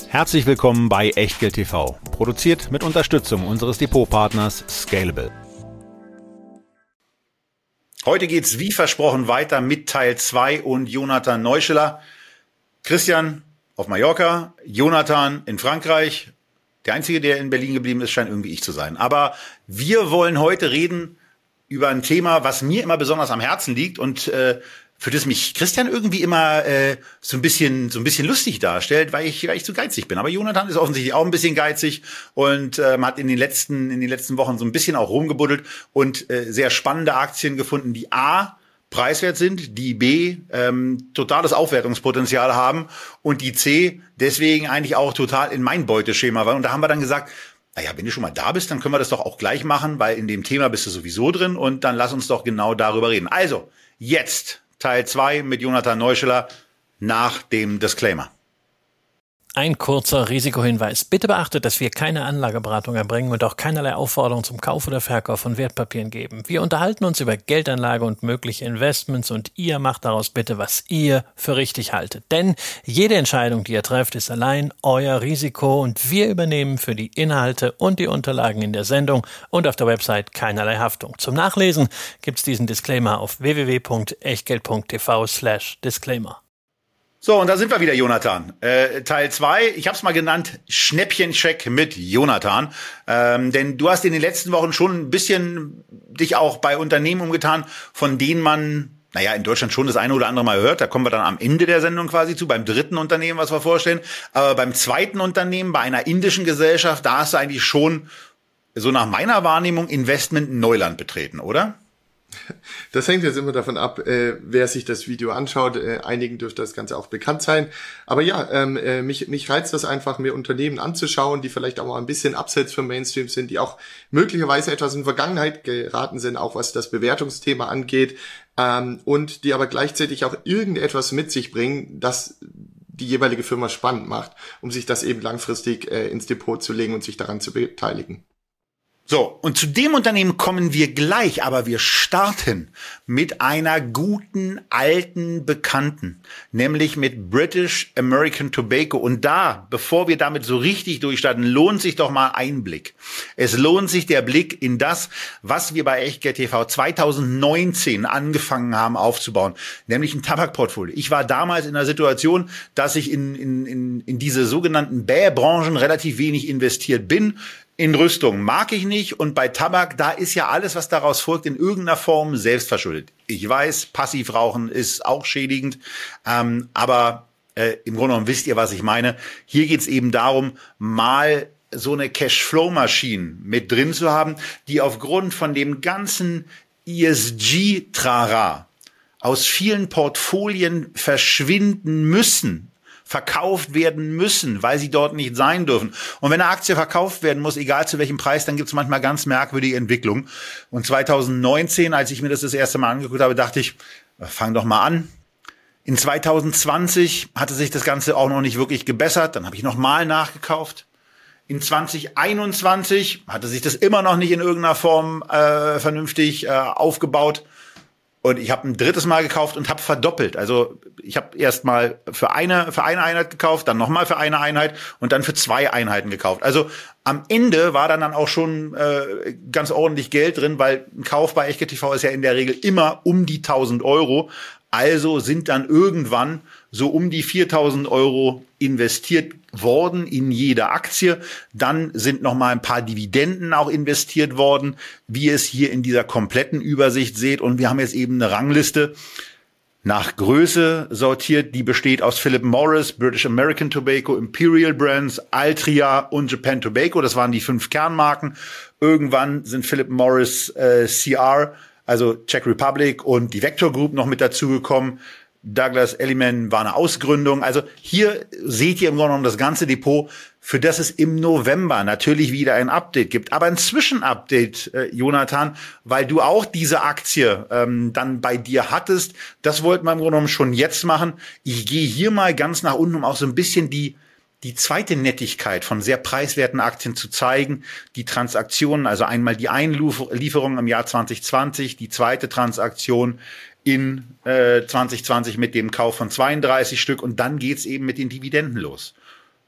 Herzlich willkommen bei Echtgeld TV, produziert mit Unterstützung unseres Depotpartners Scalable. Heute geht's wie versprochen weiter mit Teil 2 und Jonathan Neuscheler. Christian auf Mallorca, Jonathan in Frankreich. Der Einzige, der in Berlin geblieben ist, scheint irgendwie ich zu sein. Aber wir wollen heute reden über ein Thema, was mir immer besonders am Herzen liegt und für das mich Christian irgendwie immer so ein bisschen lustig darstellt, weil ich zu geizig bin. Aber Jonathan ist offensichtlich auch ein bisschen geizig und hat in den letzten Wochen so ein bisschen auch rumgebuddelt und sehr spannende Aktien gefunden, die A, preiswert sind, die B, totales Aufwertungspotenzial haben und die C, deswegen eigentlich auch total in mein Beuteschema waren. Und da haben wir dann gesagt, naja, wenn du schon mal da bist, dann können wir das doch auch gleich machen, weil in dem Thema bist du sowieso drin und dann lass uns doch genau darüber reden. Also, jetzt Teil 2 mit Jonathan Neuscheler nach dem Disclaimer. Ein kurzer Risikohinweis. Bitte beachtet, dass wir keine Anlageberatung erbringen und auch keinerlei Aufforderung zum Kauf oder Verkauf von Wertpapieren geben. Wir unterhalten uns über Geldanlage und mögliche Investments und ihr macht daraus bitte, was ihr für richtig haltet. Denn jede Entscheidung, die ihr trefft, ist allein euer Risiko und wir übernehmen für die Inhalte und die Unterlagen in der Sendung und auf der Website keinerlei Haftung. Zum Nachlesen gibt's diesen Disclaimer auf www.echtgeld.tv/Disclaimer. So, und da sind wir wieder, Jonathan. Teil 2, ich habe es mal genannt, Schnäppchencheck mit Jonathan. Denn du hast in den letzten Wochen schon ein bisschen dich auch bei Unternehmen umgetan, von denen man, in Deutschland schon das eine oder andere Mal hört. Da kommen wir dann am Ende der Sendung quasi zu, beim dritten Unternehmen, was wir vorstellen. Aber beim zweiten Unternehmen, bei einer indischen Gesellschaft, da hast du eigentlich schon, so nach meiner Wahrnehmung, Investment Neuland betreten, oder? Das hängt jetzt immer davon ab, wer sich das Video anschaut. Einigen dürfte das Ganze auch bekannt sein. Aber ja, mich reizt das einfach, mir Unternehmen anzuschauen, die vielleicht auch mal ein bisschen abseits vom Mainstream sind, die auch möglicherweise etwas in Vergangenheit geraten sind, auch was das Bewertungsthema angeht, und die aber gleichzeitig auch irgendetwas mit sich bringen, das die jeweilige Firma spannend macht, um sich das eben langfristig ins Depot zu legen und sich daran zu beteiligen. So, und zu dem Unternehmen kommen wir gleich, aber wir starten mit einer guten, alten Bekannten, nämlich mit British American Tobacco. Und da, bevor wir damit so richtig durchstarten, lohnt sich doch mal ein Blick. Es lohnt sich der Blick in das, was wir bei Echtgeld TV 2019 angefangen haben aufzubauen, nämlich ein Tabakportfolio. Ich war damals in der Situation, dass ich in diese sogenannten Bäh-Branchen relativ wenig investiert bin. In Rüstung mag ich nicht und bei Tabak, da ist ja alles, was daraus folgt, in irgendeiner Form selbstverschuldet. Ich weiß, Passivrauchen ist auch schädigend, aber im Grunde genommen wisst ihr, was ich meine. Hier geht's eben darum, mal so eine Cashflow-Maschine mit drin zu haben, die aufgrund von dem ganzen ESG-Trara aus vielen Portfolien verschwinden müssen, verkauft werden müssen, weil sie dort nicht sein dürfen. Und wenn eine Aktie verkauft werden muss, egal zu welchem Preis, dann gibt es manchmal ganz merkwürdige Entwicklungen. Und 2019, als ich mir das erste Mal angeguckt habe, dachte ich, fang doch mal an. In 2020 hatte sich das Ganze auch noch nicht wirklich gebessert. Dann habe ich nochmal nachgekauft. In 2021 hatte sich das immer noch nicht in irgendeiner Form vernünftig aufgebaut. Und ich habe ein drittes Mal gekauft und habe verdoppelt. Also ich habe erst mal für eine Einheit gekauft, dann nochmal für eine Einheit und dann für 2 Einheiten gekauft. Also am Ende war dann auch schon ganz ordentlich Geld drin, weil ein Kauf bei Echtgeld TV ist ja in der Regel immer um die 1.000 Euro. Also sind dann irgendwann so um die 4.000 Euro investiert worden in jede Aktie. Dann sind noch mal ein paar Dividenden auch investiert worden, wie ihr es hier in dieser kompletten Übersicht seht. Und wir haben jetzt eben eine Rangliste nach Größe sortiert. Die besteht aus Philip Morris, British American Tobacco, Imperial Brands, Altria und Japan Tobacco. Das waren die 5 Kernmarken. Irgendwann sind Philip Morris CR, also Czech Republic, und die Vector Group noch mit dazugekommen. Douglas Elliman war eine Ausgründung. Also hier seht ihr im Grunde genommen das ganze Depot, für das es im November natürlich wieder ein Update gibt. Aber ein Zwischenupdate, Jonathan, weil du auch diese Aktie dann bei dir hattest. Das wollten wir im Grunde genommen schon jetzt machen. Ich gehe hier mal ganz nach unten, um auch so ein bisschen die zweite Nettigkeit von sehr preiswerten Aktien zu zeigen. Die Transaktionen, also einmal die Einlieferung im Jahr 2020, die zweite Transaktion in 2020 mit dem Kauf von 32 Stück und dann geht's eben mit den Dividenden los.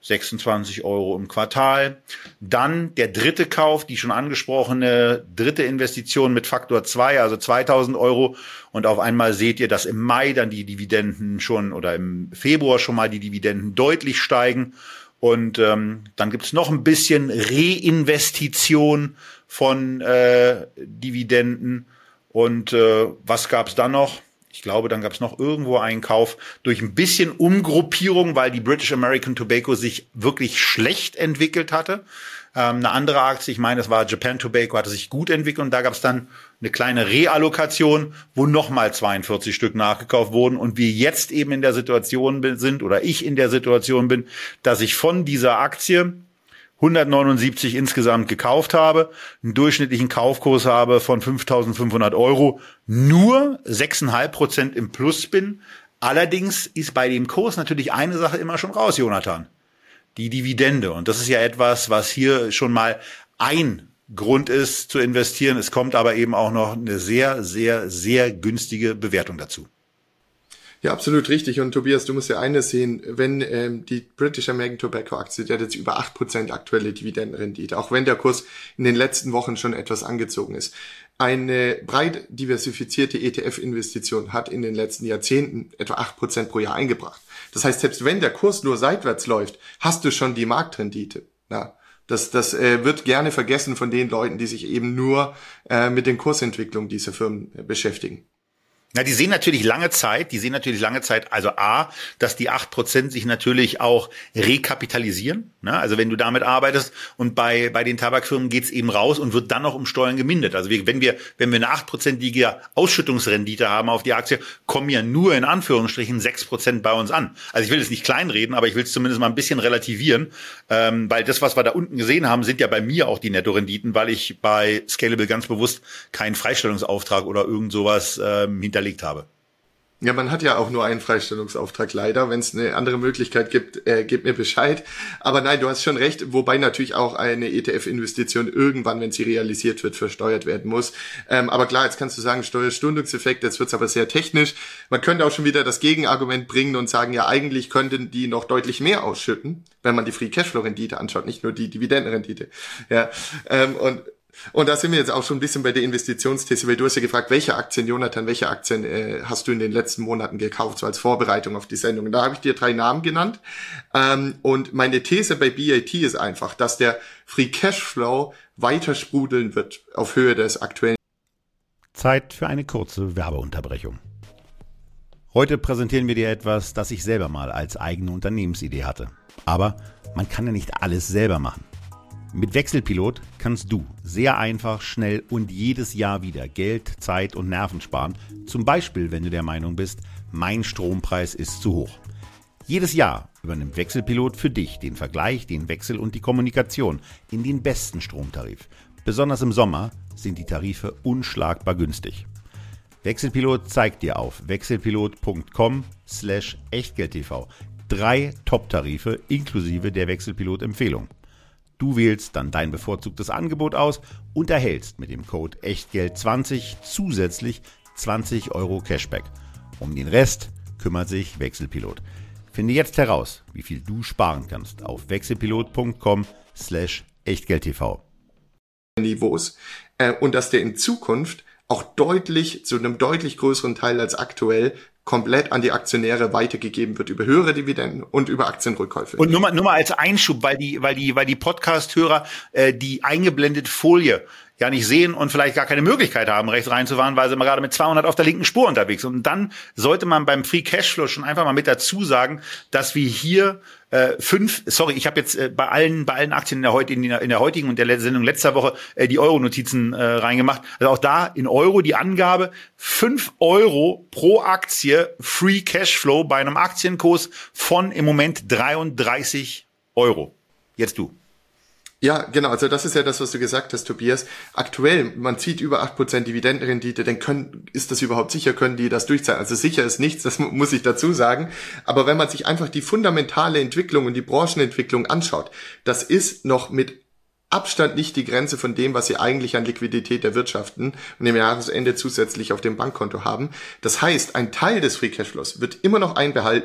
26 Euro im Quartal. Dann der dritte Kauf, die schon angesprochene dritte Investition mit Faktor 2, also 2000 Euro. Und auf einmal seht ihr, dass im Mai dann die Dividenden schon oder im Februar schon mal die Dividenden deutlich steigen. Und dann gibt's noch ein bisschen Reinvestition von Dividenden. Und was gab's dann noch? Ich glaube, dann gab es noch irgendwo einen Kauf durch ein bisschen Umgruppierung, weil die British American Tobacco sich wirklich schlecht entwickelt hatte. Eine andere Aktie, ich meine, das war Japan Tobacco, hatte sich gut entwickelt und da gab es dann eine kleine Reallokation, wo nochmal 42 Stück nachgekauft wurden und wir jetzt eben in der Situation sind oder ich in der Situation bin, dass ich von dieser Aktie 179 insgesamt gekauft habe, einen durchschnittlichen Kaufkurs habe von 5.500 Euro, nur 6,5% im Plus bin. Allerdings ist bei dem Kurs natürlich eine Sache immer schon raus, Jonathan. Die Dividende. Und das ist ja etwas, was hier schon mal ein Grund ist zu investieren. Es kommt aber eben auch noch eine sehr, sehr, sehr günstige Bewertung dazu. Ja, absolut richtig. Und Tobias, du musst ja eines sehen, wenn die British American Tobacco Aktie, die hat jetzt über 8% aktuelle Dividendenrendite, auch wenn der Kurs in den letzten Wochen schon etwas angezogen ist. Eine breit diversifizierte ETF-Investition hat in den letzten Jahrzehnten etwa 8% pro Jahr eingebracht. Das heißt, selbst wenn der Kurs nur seitwärts läuft, hast du schon die Marktrendite. Ja, das wird gerne vergessen von den Leuten, die sich eben nur mit den Kursentwicklungen dieser Firmen beschäftigen. Na, die sehen natürlich lange Zeit, also A, dass die 8% sich natürlich auch rekapitalisieren, ne? Also wenn du damit arbeitest und bei den Tabakfirmen geht's eben raus und wird dann noch um Steuern gemindert. Also wenn wir eine 8%ige Ausschüttungsrendite haben auf die Aktie, kommen ja nur in Anführungsstrichen 6% bei uns an. Also ich will es nicht kleinreden, aber ich will es zumindest mal ein bisschen relativieren, weil das, was wir da unten gesehen haben, sind ja bei mir auch die Nettorenditen, weil ich bei Scalable ganz bewusst keinen Freistellungsauftrag oder irgend sowas hinterlegt habe. Ja, man hat ja auch nur einen Freistellungsauftrag leider. Wenn es eine andere Möglichkeit gibt, gebt mir Bescheid. Aber nein, du hast schon recht, wobei natürlich auch eine ETF-Investition irgendwann, wenn sie realisiert wird, versteuert werden muss. Aber klar, jetzt kannst du sagen, Steuerstundungseffekt, jetzt wird's aber sehr technisch. Man könnte auch schon wieder das Gegenargument bringen und sagen, ja, eigentlich könnten die noch deutlich mehr ausschütten, wenn man die Free Cashflow-Rendite anschaut, nicht nur die Dividendenrendite. Ja, und da sind wir jetzt auch schon ein bisschen bei der Investitionsthese, weil du hast ja gefragt, welche Aktien, Jonathan, hast du in den letzten Monaten gekauft, so als Vorbereitung auf die Sendung. Und da habe ich dir 3 Namen genannt. Und meine These bei BAT ist einfach, dass der Free Cashflow weiter sprudeln wird auf Höhe des aktuellen. Zeit für eine kurze Werbeunterbrechung. Heute präsentieren wir dir etwas, das ich selber mal als eigene Unternehmensidee hatte. Aber man kann ja nicht alles selber machen. Mit Wechselpilot kannst du sehr einfach, schnell und jedes Jahr wieder Geld, Zeit und Nerven sparen. Zum Beispiel, wenn du der Meinung bist, mein Strompreis ist zu hoch. Jedes Jahr übernimmt Wechselpilot für dich den Vergleich, den Wechsel und die Kommunikation in den besten Stromtarif. Besonders im Sommer sind die Tarife unschlagbar günstig. Wechselpilot zeigt dir auf wechselpilot.com/echtgeldtv 3 Top-Tarife inklusive der Wechselpilot-Empfehlung. Du wählst dann dein bevorzugtes Angebot aus und erhältst mit dem Code ECHTGELD20 zusätzlich 20 Euro Cashback. Um den Rest kümmert sich Wechselpilot. Finde jetzt heraus, wie viel du sparen kannst auf wechselpilot.com/echtgeldtv. Niveaus und dass der in Zukunft auch zu einem deutlich größeren Teil als aktuell komplett an die Aktionäre weitergegeben wird über höhere Dividenden und über Aktienrückkäufe. Und nur mal als Einschub, weil die Podcast-Hörer die eingeblendete Folie ja nicht sehen und vielleicht gar keine Möglichkeit haben, rechts reinzufahren, weil sie mal gerade mit 200 auf der linken Spur unterwegs sind. Und dann sollte man beim Free Cashflow schon einfach mal mit dazu sagen, dass wir hier ich habe jetzt bei allen Aktien in der heutigen und der Sendung letzter Woche die Euro-Notizen reingemacht. Also auch da in Euro die Angabe 5 Euro pro Aktie Free Cashflow bei einem Aktienkurs von im Moment 33 Euro. Jetzt du. Ja, genau, also das ist ja das, was du gesagt hast, Tobias. Aktuell, man zieht über 8% Dividendenrendite, dann ist das überhaupt sicher, können die das durchzahlen? Also sicher ist nichts, das muss ich dazu sagen. Aber wenn man sich einfach die fundamentale Entwicklung und die Branchenentwicklung anschaut, das ist noch mit Abstand nicht die Grenze von dem, was sie eigentlich an Liquidität erwirtschaften und im Jahresende zusätzlich auf dem Bankkonto haben. Das heißt, ein Teil des Free Cashflows wird immer noch einbehalten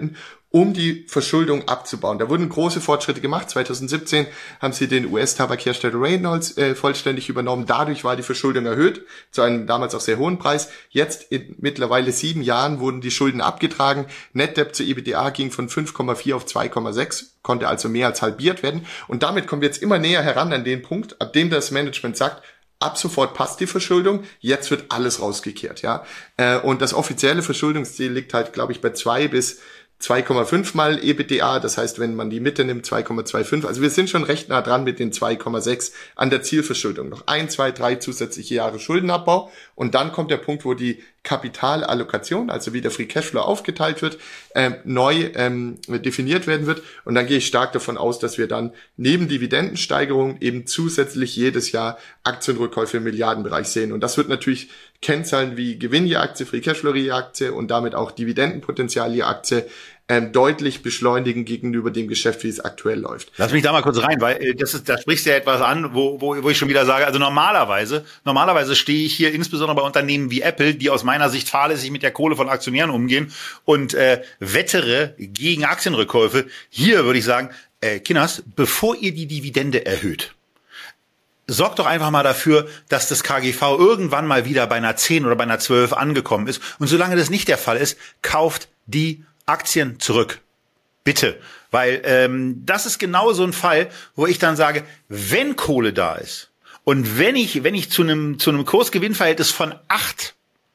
um die Verschuldung abzubauen. Da wurden große Fortschritte gemacht. 2017 haben sie den US-Tabakhersteller Reynolds vollständig übernommen. Dadurch war die Verschuldung erhöht, zu einem damals auch sehr hohen Preis. Jetzt in mittlerweile 7 Jahren wurden die Schulden abgetragen. Net Debt zu EBITDA ging von 5,4 auf 2,6, konnte also mehr als halbiert werden. Und damit kommen wir jetzt immer näher heran an den Punkt, ab dem das Management sagt, ab sofort passt die Verschuldung, jetzt wird alles rausgekehrt, ja. Und das offizielle Verschuldungsziel liegt halt, glaube ich, bei 2 bis 2,5 mal EBITDA, das heißt, wenn man die Mitte nimmt, 2,25. Also wir sind schon recht nah dran mit den 2,6 an der Zielverschuldung. Noch 1, 2, 3 zusätzliche Jahre Schuldenabbau und dann kommt der Punkt, wo die Kapitalallokation, also wie der Free Cashflow aufgeteilt wird, neu definiert werden wird. Und dann gehe ich stark davon aus, dass wir dann neben Dividendensteigerung eben zusätzlich jedes Jahr Aktienrückkäufe im Milliardenbereich sehen. Und das wird natürlich Kennzahlen wie Gewinn je Aktie, Free Cashflow je Aktie und damit auch Dividendenpotenzial je Aktie deutlich beschleunigen gegenüber dem Geschäft, wie es aktuell läuft. Lass mich da mal kurz rein, weil da sprichst du ja etwas an, wo ich schon wieder sage, also normalerweise stehe ich hier insbesondere bei Unternehmen wie Apple, die aus meiner Sicht fahrlässig mit der Kohle von Aktionären umgehen und wettere gegen Aktienrückkäufe. Hier würde ich sagen, Kinders, bevor ihr die Dividende erhöht, sorgt doch einfach mal dafür, dass das KGV irgendwann mal wieder bei einer 10 oder bei einer 12 angekommen ist. Und solange das nicht der Fall ist, kauft die Aktien zurück. Bitte. Weil das ist genau so ein Fall, wo ich dann sage, wenn Kohle da ist und wenn ich zu einem Kursgewinnverhältnis von 8,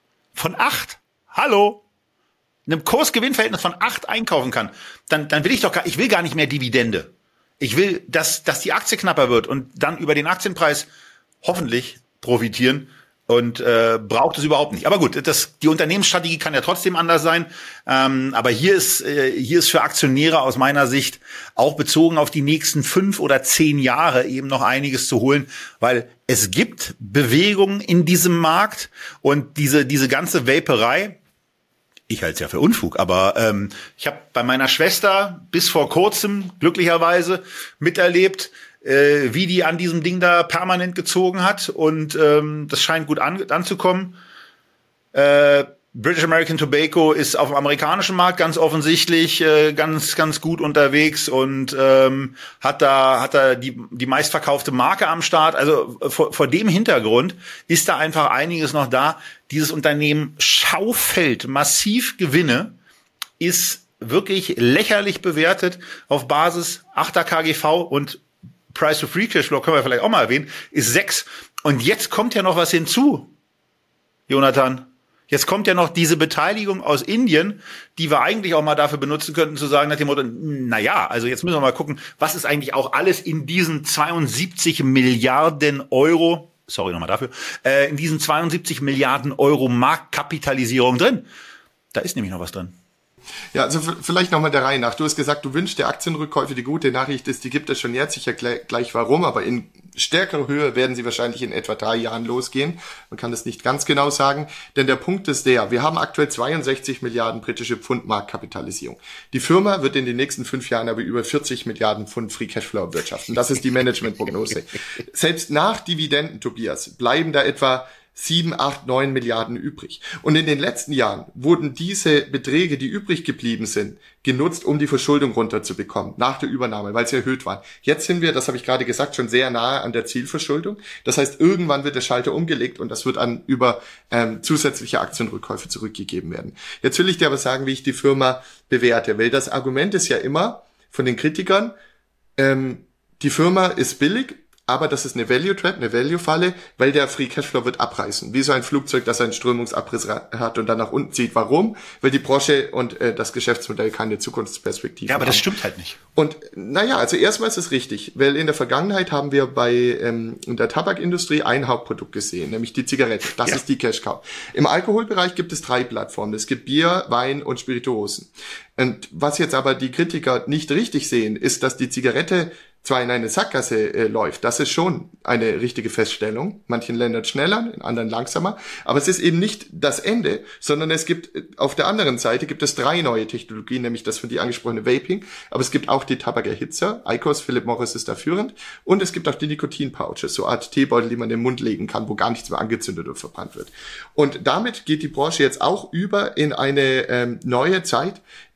einem Kursgewinnverhältnis von 8 einkaufen kann, dann will ich will gar nicht mehr Dividende. Ich will, dass die Aktie knapper wird und dann über den Aktienpreis hoffentlich profitieren und braucht es überhaupt nicht. Aber gut, die Unternehmensstrategie kann ja trotzdem anders sein. Aber hier ist für Aktionäre aus meiner Sicht auch bezogen auf die nächsten 5 oder 10 Jahre eben noch einiges zu holen, weil es gibt Bewegungen in diesem Markt und diese ganze Vaperei. Ich halte es ja für Unfug, aber ich habe bei meiner Schwester bis vor kurzem glücklicherweise miterlebt, wie die an diesem Ding da permanent gezogen hat und das scheint gut anzukommen. British American Tobacco ist auf dem amerikanischen Markt ganz offensichtlich ganz gut unterwegs und hat da die meistverkaufte Marke am Start. Also vor dem Hintergrund ist da einfach einiges noch da. Dieses Unternehmen schaufelt massiv Gewinne, ist wirklich lächerlich bewertet auf Basis 8er KGV und Price to Free Cashflow, können wir vielleicht auch mal erwähnen, ist 6. Und jetzt kommt ja noch was hinzu, Jonathan. Jetzt kommt ja noch diese Beteiligung aus Indien, die wir eigentlich auch mal dafür benutzen könnten, zu sagen nach dem Motto, naja, also jetzt müssen wir mal gucken, was ist eigentlich auch alles in diesen 72 Milliarden Euro, sorry nochmal dafür, in diesen 72 Milliarden Euro Marktkapitalisierung drin. Da ist nämlich noch was drin. Ja, also vielleicht nochmal der Reihe nach. Du hast gesagt, du wünschst dir Aktienrückkäufe. Die gute Nachricht ist, die gibt es schon jetzt. Ich erkläre gleich warum, aber in stärkerer Höhe werden sie wahrscheinlich in etwa 3 Jahren losgehen. Man kann das nicht ganz genau sagen, denn der Punkt ist wir haben aktuell 62 Milliarden britische Pfund Marktkapitalisierung. Die Firma wird in den nächsten 5 Jahren aber über 40 Milliarden Pfund Free Cashflow erwirtschaften. Das ist die Managementprognose. Selbst nach Dividenden, Tobias, bleiben da etwa 7, 8, 9 Milliarden übrig. Und in den letzten Jahren wurden diese Beträge, die übrig geblieben sind, genutzt, um die Verschuldung runterzubekommen, nach der Übernahme, weil sie erhöht waren. Jetzt sind wir, das habe ich gerade gesagt, schon sehr nahe an der Zielverschuldung. Das heißt, irgendwann wird der Schalter umgelegt und das wird über zusätzliche Aktienrückkäufe zurückgegeben werden. Jetzt will ich dir aber sagen, wie ich die Firma bewerte, weil das Argument ist ja immer von den Kritikern, die Firma ist billig, aber das ist eine Value Trap, eine Value-Falle, weil der Free Cashflow wird abreißen. Wie so ein Flugzeug, das einen Strömungsabriss hat und dann nach unten zieht. Warum? Weil die Branche und das Geschäftsmodell keine Zukunftsperspektive haben. Ja, aber das stimmt halt nicht. Und also erstmal ist es richtig, weil in der Vergangenheit haben wir in der Tabakindustrie ein Hauptprodukt gesehen, nämlich die Zigarette. Das ist die Cash Cow. Im Alkoholbereich gibt es 3 Plattformen. Es gibt Bier, Wein und Spirituosen. Und was jetzt aber die Kritiker nicht richtig sehen, ist, dass die Zigarette zwar in eine Sackgasse läuft, das ist schon eine richtige Feststellung. In manchen Ländern schneller, in anderen langsamer. Aber es ist eben nicht das Ende, sondern es gibt auf der anderen Seite 3 neue Technologien, nämlich das von dir angesprochene Vaping. Aber es gibt auch die Tabakerhitzer. IQOS, Philip Morris ist da führend. Und es gibt auch die Nikotin-Pouches, so eine Art Teebeutel, die man in den Mund legen kann, wo gar nichts mehr angezündet oder verbrannt wird. Und damit geht die Branche jetzt auch über in eine neue Zeit,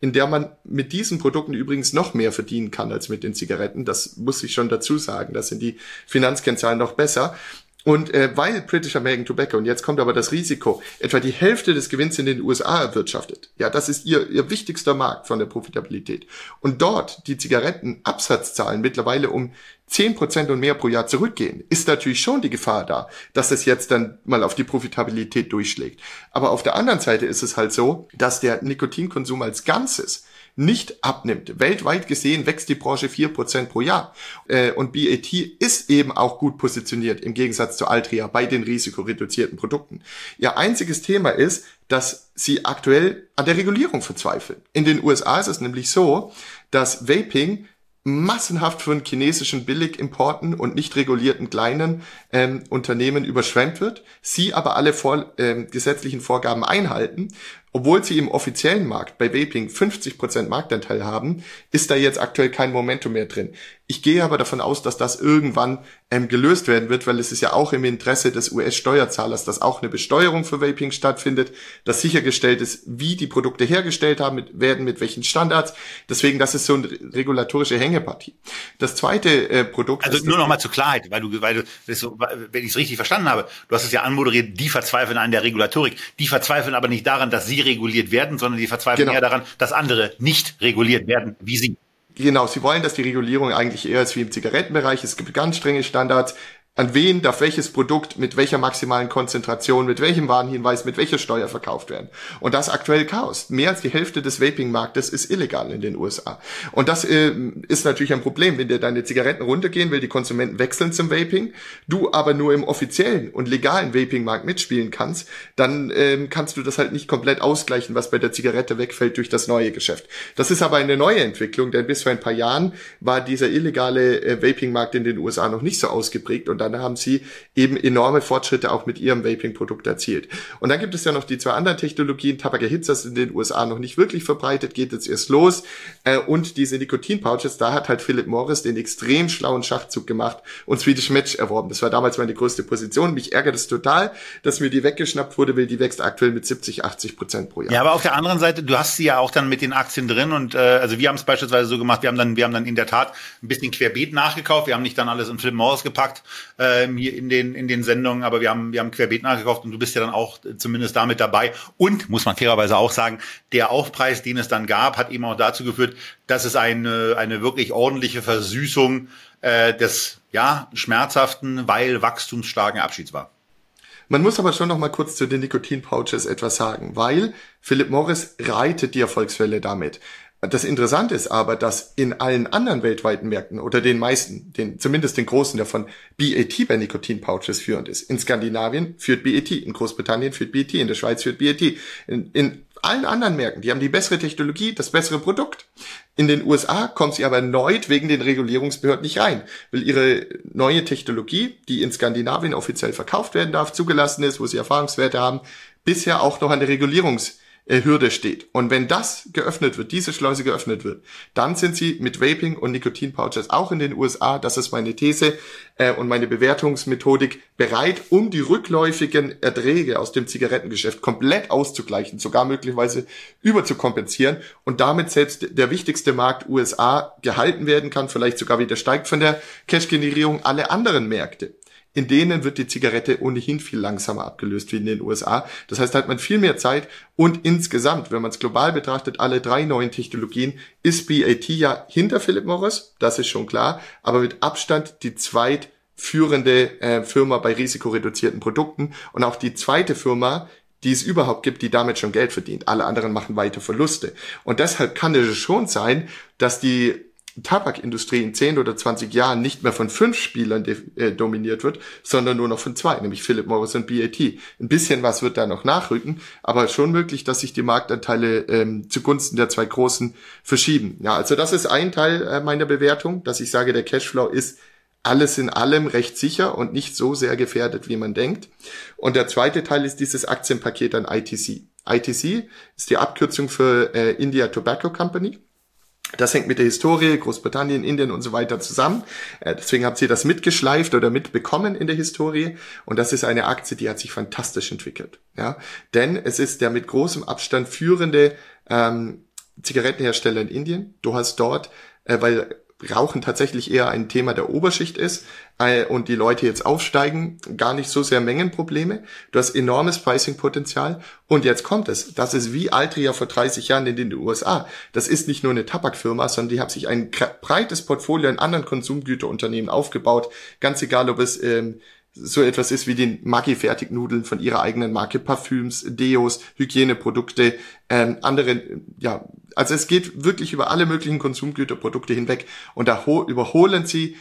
in der man mit diesen Produkten übrigens noch mehr verdienen kann als mit den Zigaretten. Das muss ich schon dazu sagen. Da sind die Finanzkennzahlen noch besser. Und weil British American Tobacco, und jetzt kommt aber das Risiko, etwa die Hälfte des Gewinns in den USA erwirtschaftet, ja, das ist ihr wichtigster Markt von der Profitabilität. Und dort die Zigarettenabsatzzahlen mittlerweile um 10% und mehr pro Jahr zurückgehen, ist natürlich schon die Gefahr da, dass es jetzt dann mal auf die Profitabilität durchschlägt. Aber auf der anderen Seite ist es halt so, dass der Nikotinkonsum als Ganzes nicht abnimmt. Weltweit gesehen wächst die Branche 4% pro Jahr. Und BAT ist eben auch gut positioniert im Gegensatz zu Altria bei den risikoreduzierten Produkten. Ihr einziges Thema ist, dass sie aktuell an der Regulierung verzweifeln. In den USA ist es nämlich so, dass Vaping massenhaft von chinesischen Billigimporten und nicht regulierten kleinen Unternehmen überschwemmt wird, sie aber alle gesetzlichen Vorgaben einhalten. Obwohl sie im offiziellen Markt bei Vaping 50% Marktanteil haben, ist da jetzt aktuell kein Momentum mehr drin. Ich gehe aber davon aus, dass das irgendwann gelöst werden wird, weil es ist ja auch im Interesse des US-Steuerzahlers, dass auch eine Besteuerung für Vaping stattfindet, dass sichergestellt ist, wie die Produkte hergestellt werden, mit welchen Standards. Deswegen, das ist so eine regulatorische Hängepartie. Das zweite Produkt... Also nur noch mal zur Klarheit, weil du das so, wenn ich es richtig verstanden habe, du hast es ja anmoderiert, die verzweifeln an der Regulatorik, die verzweifeln aber nicht daran, dass sie reguliert werden, sondern die verzweifeln eher daran, dass andere nicht reguliert werden, wie sie. Genau, sie wollen, dass die Regulierung eigentlich eher ist wie im Zigarettenbereich. Es gibt ganz strenge Standards. An wen darf welches Produkt mit welcher maximalen Konzentration, mit welchem Warnhinweis, mit welcher Steuer verkauft werden. Und das aktuell Chaos. Mehr als die Hälfte des Vaping-Marktes ist illegal in den USA. Und das ist natürlich ein Problem, wenn dir deine Zigaretten runtergehen, weil die Konsumenten wechseln zum Vaping, du aber nur im offiziellen und legalen Vaping-Markt mitspielen kannst, dann kannst du das halt nicht komplett ausgleichen, was bei der Zigarette wegfällt durch das neue Geschäft. Das ist aber eine neue Entwicklung, denn bis vor ein paar Jahren war dieser illegale Vaping-Markt in den USA noch nicht so ausgeprägt und dann haben sie eben enorme Fortschritte auch mit ihrem Vaping-Produkt erzielt. Und dann gibt es ja noch die zwei anderen Technologien. Tabakerhitzer ist in den USA noch nicht wirklich verbreitet, geht jetzt erst los. Und diese Nikotin-Pouches, da hat halt Philip Morris den extrem schlauen Schachzug gemacht und Swedish Match erworben. Das war damals meine größte Position. Mich ärgert es total, dass mir die weggeschnappt wurde, weil die wächst aktuell mit 70-80% pro Jahr. Ja, aber auf der anderen Seite, du hast sie ja auch dann mit den Aktien drin und also wir haben es beispielsweise so gemacht, wir haben dann in der Tat ein bisschen querbeet nachgekauft. Wir haben nicht dann alles in Philip Morris gepackt, hier in den Sendungen, aber wir haben querbeet nachgekauft und du bist ja dann auch zumindest damit dabei. Und, muss man fairerweise auch sagen, der Aufpreis, den es dann gab, hat eben auch dazu geführt, dass es eine wirklich ordentliche Versüßung des schmerzhaften, weil wachstumsstarken Abschieds war. Man muss aber schon noch mal kurz zu den Nikotin-Pouches etwas sagen, weil Philip Morris reitet die Erfolgswelle damit. Das Interessante ist aber, dass in allen anderen weltweiten Märkten oder den meisten, zumindest den großen davon, BAT bei Nikotin-Pouches führend ist. In Skandinavien führt BAT, in Großbritannien führt BAT, in der Schweiz führt BAT. In allen anderen Märkten, die haben die bessere Technologie, das bessere Produkt. In den USA kommt sie aber erneut wegen den Regulierungsbehörden nicht rein, weil ihre neue Technologie, die in Skandinavien offiziell verkauft werden darf, zugelassen ist, wo sie Erfahrungswerte haben, bisher auch noch an der Regulierungshürde steht. Und wenn das geöffnet wird, diese Schleuse geöffnet wird, dann sind sie mit Vaping und Nikotin-Pouches auch in den USA, das ist meine These und meine Bewertungsmethodik, bereit, um die rückläufigen Erträge aus dem Zigarettengeschäft komplett auszugleichen, sogar möglicherweise überzukompensieren und damit selbst der wichtigste Markt USA gehalten werden kann, vielleicht sogar wieder steigt von der Cash-Generierung alle anderen Märkte. In denen wird die Zigarette ohnehin viel langsamer abgelöst wie in den USA. Das heißt, da hat man viel mehr Zeit und insgesamt, wenn man es global betrachtet, alle drei neuen Technologien, ist BAT ja hinter Philip Morris, das ist schon klar, aber mit Abstand die zweitführende Firma bei risikoreduzierten Produkten und auch die zweite Firma, die es überhaupt gibt, die damit schon Geld verdient. Alle anderen machen weiter Verluste. Und deshalb kann es schon sein, dass die Tabakindustrie in 10 oder 20 Jahren nicht mehr von 5 Spielern dominiert wird, sondern nur noch von 2, nämlich Philip Morris und BAT. Ein bisschen was wird da noch nachrücken, aber schon möglich, dass sich die Marktanteile zugunsten der 2 Großen verschieben. Ja, also das ist ein Teil meiner Bewertung, dass ich sage, der Cashflow ist alles in allem recht sicher und nicht so sehr gefährdet, wie man denkt. Und der zweite Teil ist dieses Aktienpaket an ITC. ITC ist die Abkürzung für India Tobacco Company. Das hängt mit der Historie, Großbritannien, Indien und so weiter zusammen. Deswegen habt ihr das mitgeschleift oder mitbekommen in der Historie. Und das ist eine Aktie, die hat sich fantastisch entwickelt. Ja, denn es ist der mit großem Abstand führende Zigarettenhersteller in Indien. Du hast dort, weil Rauchen tatsächlich eher ein Thema der Oberschicht ist und die Leute jetzt aufsteigen, gar nicht so sehr Mengenprobleme. Du hast enormes Pricing-Potenzial und jetzt kommt es. Das ist wie Altria vor 30 Jahren in den USA. Das ist nicht nur eine Tabakfirma, sondern die haben sich ein breites Portfolio in anderen Konsumgüterunternehmen aufgebaut. Ganz egal, ob es so etwas ist wie den Maggi-Fertignudeln von ihrer eigenen Marke, Parfüms, Deos, Hygieneprodukte, andere, ja, also es geht wirklich über alle möglichen Konsumgüterprodukte hinweg und da überholen sie.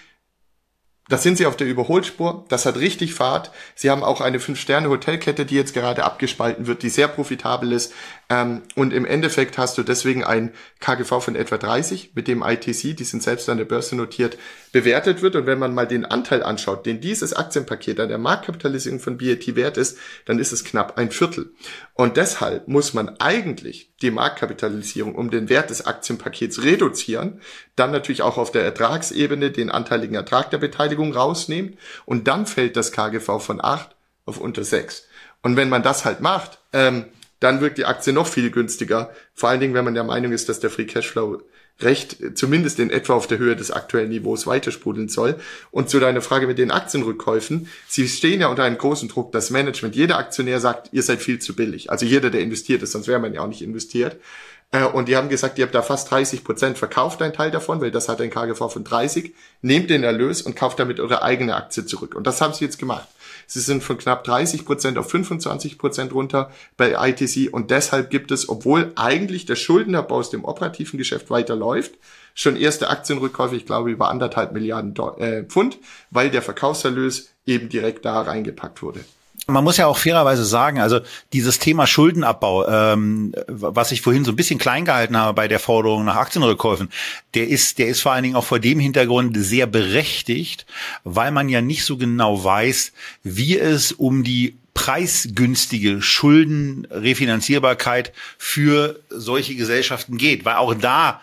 Da sind sie auf der Überholspur, das hat richtig Fahrt. Sie haben auch eine 5-Sterne-Hotelkette, die jetzt gerade abgespalten wird, die sehr profitabel ist. Und im Endeffekt hast du deswegen ein KGV von etwa 30, mit dem ITC, die sind selbst an der Börse notiert, bewertet wird. Und wenn man mal den Anteil anschaut, den dieses Aktienpaket an der Marktkapitalisierung von BAT wert ist, dann ist es knapp ein Viertel. Und deshalb muss man eigentlich die Marktkapitalisierung um den Wert des Aktienpakets reduzieren, dann natürlich auch auf der Ertragsebene den anteiligen Ertrag der Beteiligung rausnehmen und dann fällt das KGV von 8 auf unter 6. Und wenn man das halt macht, dann wirkt die Aktie noch viel günstiger, vor allen Dingen, wenn man der Meinung ist, dass der Free Cashflow zumindest in etwa auf der Höhe des aktuellen Niveaus weitersprudeln soll. Und zu deiner Frage mit den Aktienrückkäufen, sie stehen ja unter einem großen Druck, das Management, jeder Aktionär sagt, ihr seid viel zu billig. Also jeder, der investiert ist, sonst wäre man ja auch nicht investiert. Und die haben gesagt, ihr habt da fast 30%, verkauft einen Teil davon, weil das hat ein KGV von 30, nehmt den Erlös und kauft damit eure eigene Aktie zurück. Und das haben sie jetzt gemacht. Sie sind von knapp 30% auf 25% runter bei ITC und deshalb gibt es, obwohl eigentlich der Schuldenabbau aus dem operativen Geschäft weiterläuft, schon erste Aktienrückkäufe, ich glaube über 1,5 Milliarden Pfund, weil der Verkaufserlös eben direkt da reingepackt wurde. Man muss ja auch fairerweise sagen, also dieses Thema Schuldenabbau, was ich vorhin so ein bisschen klein gehalten habe bei der Forderung nach Aktienrückkäufen, der ist vor allen Dingen auch vor dem Hintergrund sehr berechtigt, weil man ja nicht so genau weiß, wie es um die preisgünstige Schuldenrefinanzierbarkeit für solche Gesellschaften geht, weil auch da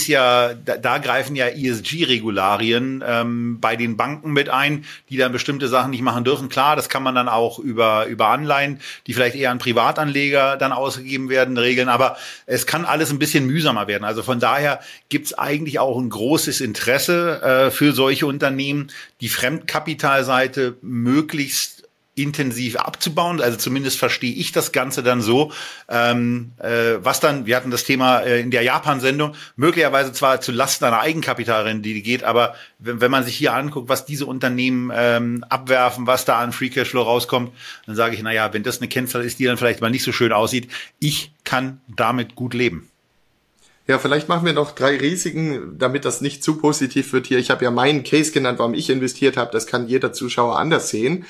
greifen ja ESG-Regularien bei den Banken mit ein, die dann bestimmte Sachen nicht machen dürfen. Klar, das kann man dann auch über Anleihen, die vielleicht eher an Privatanleger dann ausgegeben werden, regeln, aber es kann alles ein bisschen mühsamer werden. Also von daher gibt's eigentlich auch ein großes Interesse für solche Unternehmen, die Fremdkapitalseite möglichst intensiv abzubauen, also zumindest verstehe ich das Ganze dann so, was dann, wir hatten das Thema in der Japan-Sendung, möglicherweise zwar zu Lasten einer Eigenkapitalrendite geht, aber wenn man sich hier anguckt, was diese Unternehmen abwerfen, was da an Free Cashflow rauskommt, dann sage ich, naja, wenn das eine Kennzahl ist, die dann vielleicht mal nicht so schön aussieht, ich kann damit gut leben. Ja, vielleicht machen wir noch 3 Risiken, damit das nicht zu positiv wird hier. Ich habe ja meinen Case genannt, warum ich investiert habe, das kann jeder Zuschauer anders sehen.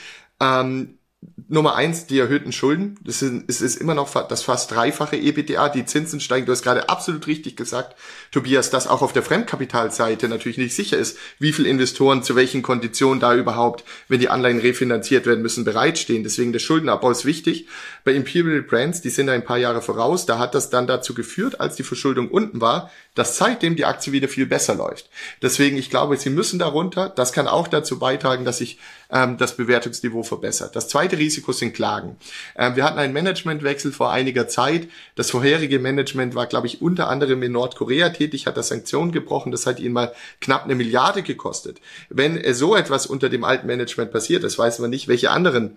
Nummer 1, die erhöhten Schulden. Es ist immer noch das fast dreifache EBITDA. Die Zinsen steigen. Du hast gerade absolut richtig gesagt, Tobias, dass auch auf der Fremdkapitalseite natürlich nicht sicher ist, wie viele Investoren zu welchen Konditionen da überhaupt, wenn die Anleihen refinanziert werden müssen, bereitstehen. Deswegen der Schuldenabbau ist wichtig. Bei Imperial Brands, die sind da ein paar Jahre voraus, da hat das dann dazu geführt, als die Verschuldung unten war, dass seitdem die Aktie wieder viel besser läuft. Deswegen, ich glaube, sie müssen da runter. Das kann auch dazu beitragen, dass sich das Bewertungsniveau verbessert. Das zweite Risiko sind Klagen. Wir hatten einen Managementwechsel vor einiger Zeit. Das vorherige Management war, glaube ich, unter anderem in Nordkorea tätig, hat da Sanktionen gebrochen. Das hat ihnen mal knapp 1 Milliarde gekostet. Wenn so etwas unter dem alten Management passiert ist, weiß man nicht, welche anderen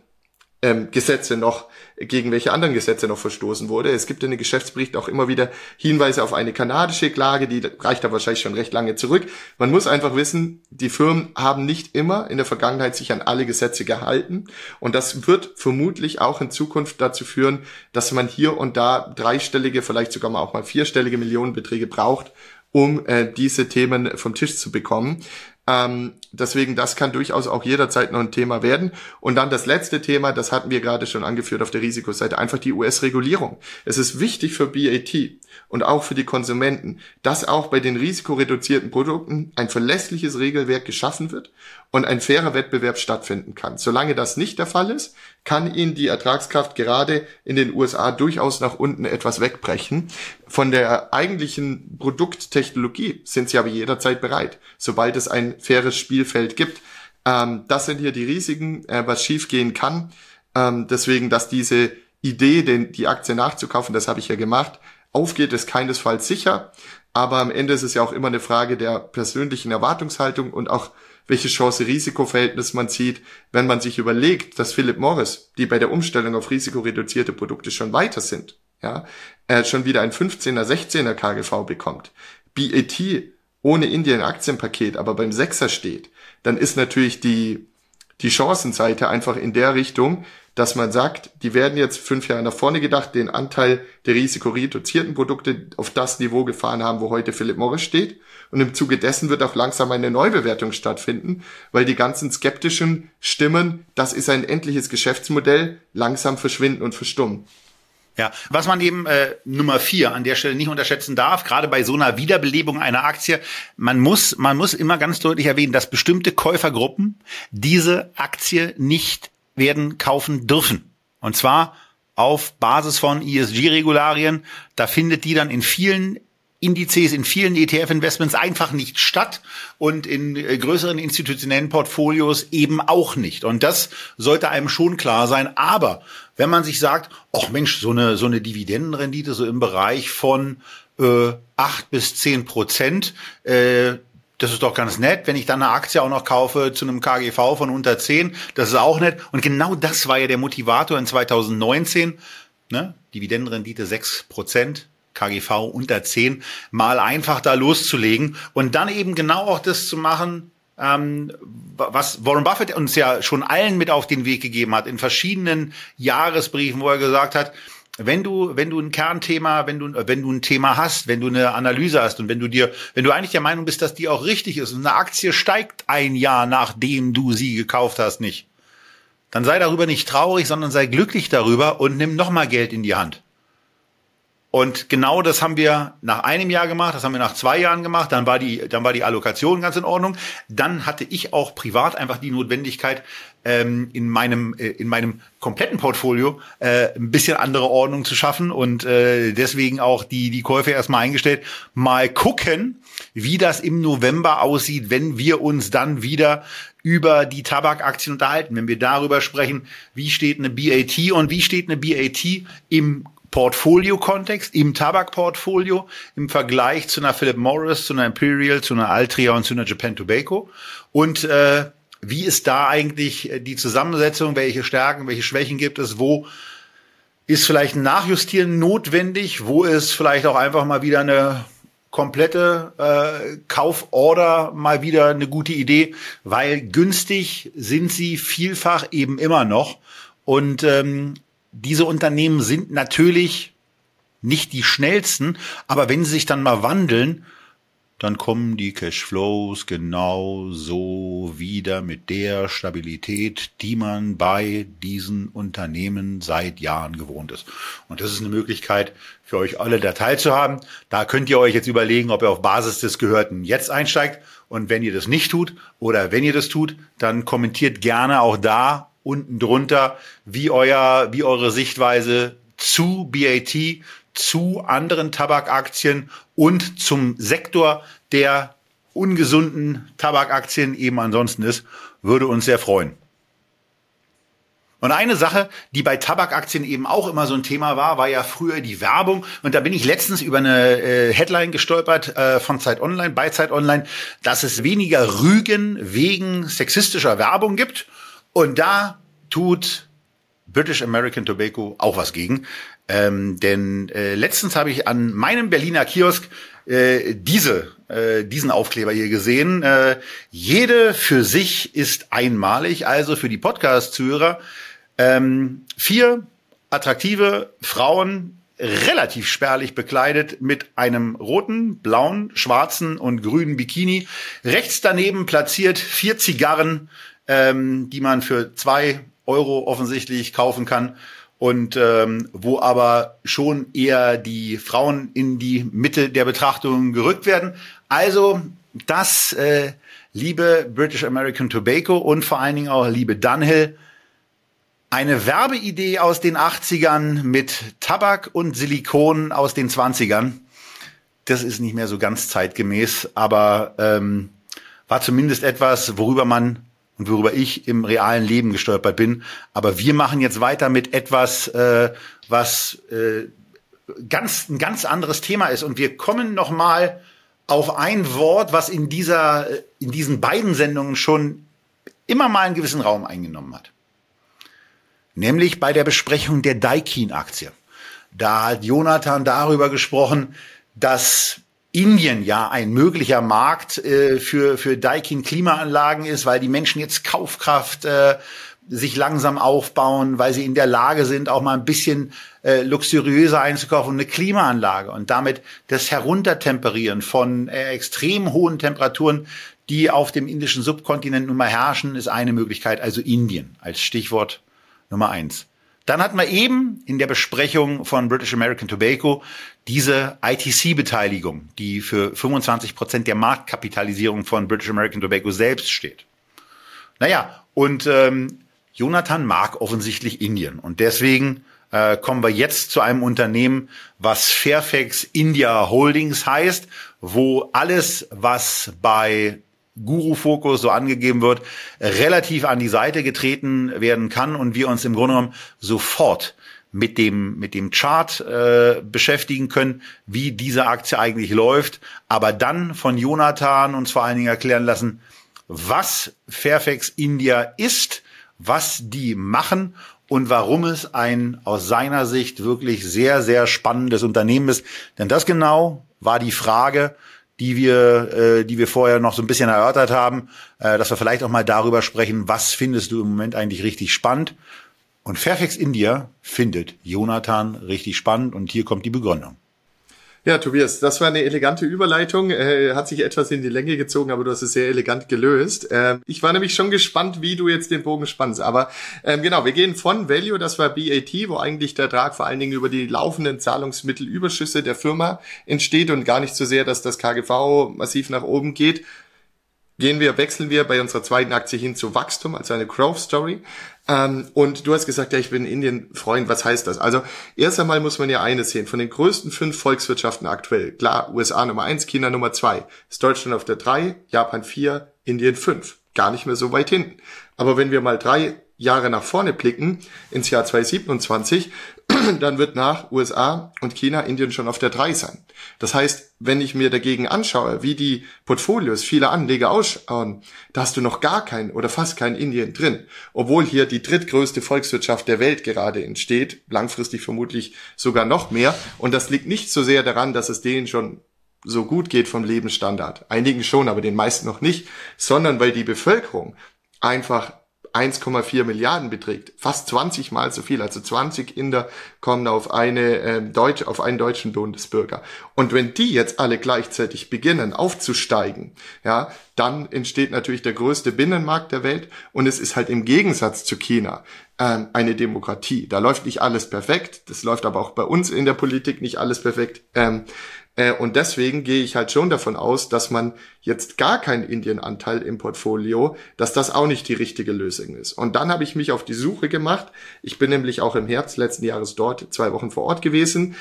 gegen welche anderen Gesetze noch verstoßen wurde. Es gibt in den Geschäftsberichten auch immer wieder Hinweise auf eine kanadische Klage, die reicht da wahrscheinlich schon recht lange zurück. Man muss einfach wissen, die Firmen haben nicht immer in der Vergangenheit sich an alle Gesetze gehalten und das wird vermutlich auch in Zukunft dazu führen, dass man hier und da 3-stellige, vielleicht sogar mal auch mal 4-stellige Millionenbeträge braucht, um diese Themen vom Tisch zu bekommen. Deswegen, das kann durchaus auch jederzeit noch ein Thema werden. Und dann das letzte Thema, das hatten wir gerade schon angeführt auf der Risikoseite, einfach die US-Regulierung. Es ist wichtig für BAT und auch für die Konsumenten, dass auch bei den risikoreduzierten Produkten ein verlässliches Regelwerk geschaffen wird und ein fairer Wettbewerb stattfinden kann. Solange das nicht der Fall ist, kann Ihnen die Ertragskraft gerade in den USA durchaus nach unten etwas wegbrechen. Von der eigentlichen Produkttechnologie sind Sie aber jederzeit bereit, sobald es ein faires Spielfeld gibt. Das sind hier die Risiken, was schiefgehen kann. Deswegen, dass diese Idee, die Aktie nachzukaufen, das habe ich ja gemacht, aufgeht, ist keinesfalls sicher. Aber am Ende ist es ja auch immer eine Frage der persönlichen Erwartungshaltung und auch welche Chance-Risiko-Verhältnis man sieht, wenn man sich überlegt, dass Philip Morris, die bei der Umstellung auf risikoreduzierte Produkte schon weiter sind, ja, schon wieder ein 15er, 16er KGV bekommt, BAT ohne Indien-Aktienpaket aber beim 6er steht, dann ist natürlich die Chancenseite einfach in der Richtung, dass man sagt, die werden jetzt 5 Jahre nach vorne gedacht, den Anteil der risikoreduzierten Produkte auf das Niveau gefahren haben, wo heute Philip Morris steht. Und im Zuge dessen wird auch langsam eine Neubewertung stattfinden, weil die ganzen skeptischen Stimmen, das ist ein endliches Geschäftsmodell, langsam verschwinden und verstummen. Ja, was man eben Nummer 4 an der Stelle nicht unterschätzen darf, gerade bei so einer Wiederbelebung einer Aktie, man muss immer ganz deutlich erwähnen, dass bestimmte Käufergruppen diese Aktie nicht werden kaufen dürfen. Und zwar auf Basis von ESG-Regularien. Da findet die dann in vielen Indizes, in vielen ETF-Investments einfach nicht statt und in größeren institutionellen Portfolios eben auch nicht. Und das sollte einem schon klar sein. Aber wenn man sich sagt, ach Mensch, so eine Dividendenrendite so im Bereich von 8-10%, das ist doch ganz nett, wenn ich dann eine Aktie auch noch kaufe zu einem KGV von unter 10, das ist auch nett. Und genau das war ja der Motivator in 2019, ne? Dividendenrendite 6%, KGV unter 10, mal einfach da loszulegen und dann eben genau auch das zu machen, was Warren Buffett uns ja schon allen mit auf den Weg gegeben hat, in verschiedenen Jahresbriefen, wo er gesagt hat, wenn du ein Kernthema, wenn du ein Thema hast, wenn du eine Analyse hast und wenn du eigentlich der Meinung bist, dass die auch richtig ist und eine Aktie steigt ein Jahr, nachdem du sie gekauft hast, nicht, dann sei darüber nicht traurig, sondern sei glücklich darüber und nimm nochmal Geld in die Hand. Und genau das haben wir nach einem Jahr gemacht, das haben wir nach 2 Jahren gemacht, dann war die Allokation ganz in Ordnung. Dann hatte ich auch privat einfach die Notwendigkeit, in meinem kompletten Portfolio ein bisschen andere Ordnung zu schaffen und deswegen auch die Käufe erstmal eingestellt. Mal gucken, wie das im November aussieht, wenn wir uns dann wieder über die Tabakaktien unterhalten, wenn wir darüber sprechen, wie steht eine BAT und wie steht eine BAT im Portfolio-Kontext, im Tabakportfolio, im Vergleich zu einer Philip Morris, zu einer Imperial, zu einer Altria und zu einer Japan Tobacco. Und wie ist da eigentlich die Zusammensetzung, welche Stärken, welche Schwächen gibt es, wo ist vielleicht ein Nachjustieren notwendig, wo ist vielleicht auch einfach mal wieder eine komplette Kauforder mal wieder eine gute Idee, weil günstig sind sie vielfach eben immer noch. Und diese Unternehmen sind natürlich nicht die schnellsten, aber wenn sie sich dann mal wandeln, dann kommen die Cashflows genau so wieder mit der Stabilität, die man bei diesen Unternehmen seit Jahren gewohnt ist. Und das ist eine Möglichkeit für euch alle, da teilzuhaben. Da könnt ihr euch jetzt überlegen, ob ihr auf Basis des Gehörten jetzt einsteigt. Und wenn ihr das nicht tut oder wenn ihr das tut, dann kommentiert gerne auch da unten drunter, wie eure Sichtweise zu BAT, zu anderen Tabakaktien und zum Sektor der ungesunden Tabakaktien eben ansonsten ist, würde uns sehr freuen. Und eine Sache, die bei Tabakaktien eben auch immer so ein Thema war ja früher die Werbung. Und da bin ich letztens über eine Headline gestolpert von Zeit Online, bei Zeit Online, dass es weniger Rügen wegen sexistischer Werbung gibt. Und da tut British American Tobacco auch was gegen. Denn letztens habe ich an meinem Berliner Kiosk diesen Aufkleber hier gesehen. Jede für sich ist einmalig, also für die Podcast-Zuhörer. 4 attraktive Frauen, relativ spärlich bekleidet, mit einem roten, blauen, schwarzen und grünen Bikini. Rechts daneben platziert 4 Zigarren, die man für 2 Euro offensichtlich kaufen kann. Und wo aber schon eher die Frauen in die Mitte der Betrachtung gerückt werden. Also das, liebe British American Tobacco und vor allen Dingen auch liebe Dunhill, eine Werbeidee aus den 80ern mit Tabak und Silikon aus den 20ern. Das ist nicht mehr so ganz zeitgemäß, aber war zumindest etwas, worüber ich im realen Leben gestolpert bin. Aber wir machen jetzt weiter mit etwas, was ein ganz anderes Thema ist. Und wir kommen noch mal auf ein Wort, was in diesen beiden Sendungen schon immer mal einen gewissen Raum eingenommen hat. Nämlich bei der Besprechung der Daikin-Aktie. Da hat Jonathan darüber gesprochen, dass Indien ja ein möglicher Markt für Daikin-Klimaanlagen ist, weil die Menschen jetzt Kaufkraft sich langsam aufbauen, weil sie in der Lage sind, auch mal ein bisschen luxuriöser einzukaufen, eine Klimaanlage und damit das Heruntertemperieren von extrem hohen Temperaturen, die auf dem indischen Subkontinent nun mal herrschen, ist eine Möglichkeit, also Indien als Stichwort Nummer 1. Dann hatten wir eben in der Besprechung von British American Tobacco diese ITC-Beteiligung, die für 25% der Marktkapitalisierung von British American Tobacco selbst steht. Naja, und Jonathan mag offensichtlich Indien. Und deswegen kommen wir jetzt zu einem Unternehmen, was Fairfax India Holdings heißt, wo alles, was bei Guru Focus so angegeben wird, relativ an die Seite getreten werden kann und wir uns im Grunde genommen sofort mit dem Chart beschäftigen können, wie diese Aktie eigentlich läuft, aber dann von Jonathan uns vor allen Dingen erklären lassen, was Fairfax India ist, was die machen und warum es ein aus seiner Sicht wirklich sehr, sehr spannendes Unternehmen ist. Denn das genau war die Frage, die wir vorher noch so ein bisschen erörtert haben, dass wir vielleicht auch mal darüber sprechen, was findest du im Moment eigentlich richtig spannend? Und Fairfax India findet Jonathan richtig spannend und hier kommt die Begründung. Ja, Tobias, das war eine elegante Überleitung, hat sich etwas in die Länge gezogen, aber du hast es sehr elegant gelöst. Ich war nämlich schon gespannt, wie du jetzt den Bogen spannst, aber genau, wir gehen von Value, das war BAT, wo eigentlich der Ertrag vor allen Dingen über die laufenden Zahlungsmittelüberschüsse der Firma entsteht und gar nicht so sehr, dass das KGV massiv nach oben geht. Wechseln wir bei unserer zweiten Aktie hin zu Wachstum, also eine Growth Story. Und du hast gesagt, ja, ich bin Indien-Freund. Was heißt das? Also erst einmal muss man ja eines sehen. Von den größten 5 Volkswirtschaften aktuell, klar, USA Nummer 1, China Nummer 2, ist Deutschland auf der 3, Japan 4, Indien 5. Gar nicht mehr so weit hinten. Aber wenn wir mal 3 Jahre nach vorne blicken, ins Jahr 2027, dann wird nach USA und China Indien schon auf der 3 sein. Das heißt, wenn ich mir dagegen anschaue, wie die Portfolios vieler Anleger ausschauen, da hast du noch gar kein oder fast kein Indien drin. Obwohl hier die drittgrößte Volkswirtschaft der Welt gerade entsteht, langfristig vermutlich sogar noch mehr. Und das liegt nicht so sehr daran, dass es denen schon so gut geht vom Lebensstandard. Einigen schon, aber den meisten noch nicht, sondern weil die Bevölkerung einfach 1,4 Milliarden beträgt, fast 20 Mal so viel, also 20 Inder kommen auf einen deutschen Bundesbürger. Und wenn die jetzt alle gleichzeitig beginnen aufzusteigen, ja, dann entsteht natürlich der größte Binnenmarkt der Welt und es ist halt im Gegensatz zu China eine Demokratie. Da läuft nicht alles perfekt, das läuft aber auch bei uns in der Politik nicht alles perfekt. Und deswegen gehe ich halt schon davon aus, dass man jetzt gar keinen Indien-Anteil im Portfolio, dass das auch nicht die richtige Lösung ist. Und dann habe ich mich auf die Suche gemacht. Ich bin nämlich auch im Herbst letzten Jahres dort 2 Wochen vor Ort gewesen,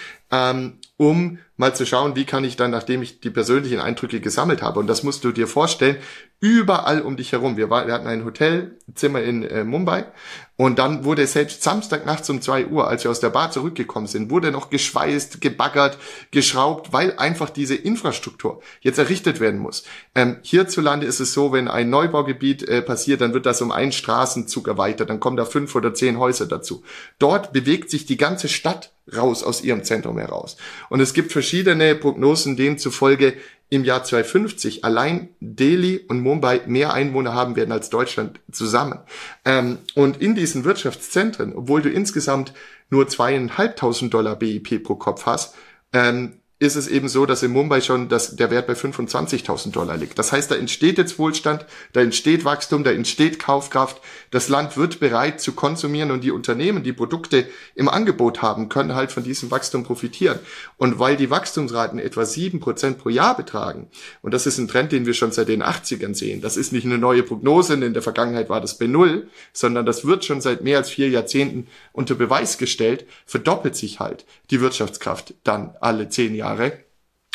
um mal zu schauen, wie kann ich dann, nachdem ich die persönlichen Eindrücke gesammelt habe, und das musst du dir vorstellen, überall um dich herum. Wir hatten ein Hotelzimmer in Mumbai und dann wurde selbst Samstagnachts um 2 Uhr, als wir aus der Bar zurückgekommen sind, wurde noch geschweißt, gebaggert, geschraubt, weil einfach diese Infrastruktur jetzt errichtet werden muss. Hierzulande ist es so, wenn ein Neubaugebiet passiert, dann wird das um einen Straßenzug erweitert, dann kommen da 5 oder 10 Häuser dazu. Dort bewegt sich die ganze Stadt raus aus ihrem Zentrum heraus. Und es gibt verschiedene Prognosen, denen zufolge im Jahr 2050 allein Delhi und Mumbai mehr Einwohner haben werden als Deutschland zusammen. Und in diesen Wirtschaftszentren, obwohl du insgesamt nur $2.500 BIP pro Kopf hast, ist es eben so, dass in Mumbai schon der Wert bei $25.000 liegt. Das heißt, da entsteht jetzt Wohlstand, da entsteht Wachstum, da entsteht Kaufkraft. Das Land wird bereit zu konsumieren und die Unternehmen, die Produkte im Angebot haben, können halt von diesem Wachstum profitieren. Und weil die Wachstumsraten etwa 7% pro Jahr betragen, und das ist ein Trend, den wir schon seit den 80ern sehen, das ist nicht eine neue Prognose, in der Vergangenheit war das bei 0, sondern das wird schon seit mehr als 4 Jahrzehnten unter Beweis gestellt, verdoppelt sich halt die Wirtschaftskraft dann alle 10 Jahre.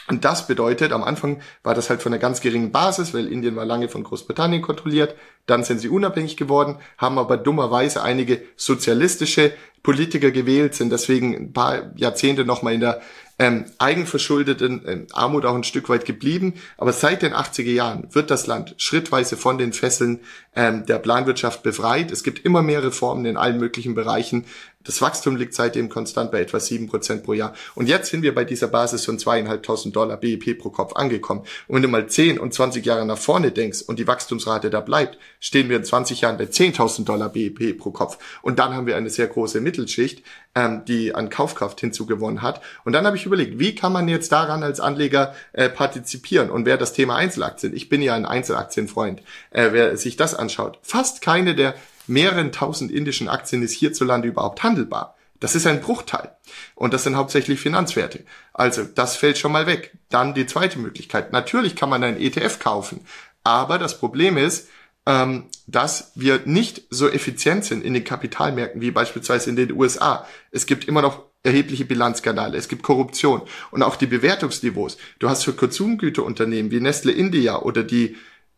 Und das bedeutet, am Anfang war das halt von einer ganz geringen Basis, weil Indien war lange von Großbritannien kontrolliert. Dann sind sie unabhängig geworden, haben aber dummerweise einige sozialistische Politiker gewählt, sind deswegen ein paar Jahrzehnte nochmal in der eigenverschuldeten Armut auch ein Stück weit geblieben. Aber seit den 80er Jahren wird das Land schrittweise von den Fesseln der Planwirtschaft befreit. Es gibt immer mehr Reformen in allen möglichen Bereichen. Das Wachstum liegt seitdem konstant bei etwa 7% pro Jahr. Und jetzt sind wir bei dieser Basis von $2.500 BIP pro Kopf angekommen. Und wenn du mal 10 und 20 Jahre nach vorne denkst und die Wachstumsrate da bleibt, stehen wir in 20 Jahren bei $10.000 BIP pro Kopf. Und dann haben wir eine sehr große Mittelschicht, die an Kaufkraft hinzugewonnen hat. Und dann habe ich überlegt, wie kann man jetzt daran als Anleger partizipieren? Und wer das Thema Einzelaktien, ich bin ja ein Einzelaktienfreund, wer sich das anschaut, fast keine der mehreren tausend indischen Aktien ist hierzulande überhaupt handelbar. Das ist ein Bruchteil. Und das sind hauptsächlich Finanzwerte. Also das fällt schon mal weg. Dann die zweite Möglichkeit. Natürlich kann man einen ETF kaufen. Aber das Problem ist, dass wir nicht so effizient sind in den Kapitalmärkten wie beispielsweise in den USA. Es gibt immer noch erhebliche Bilanzskandale, es gibt Korruption und auch die Bewertungsniveaus. Du hast für Konsumgüterunternehmen wie Nestle India oder die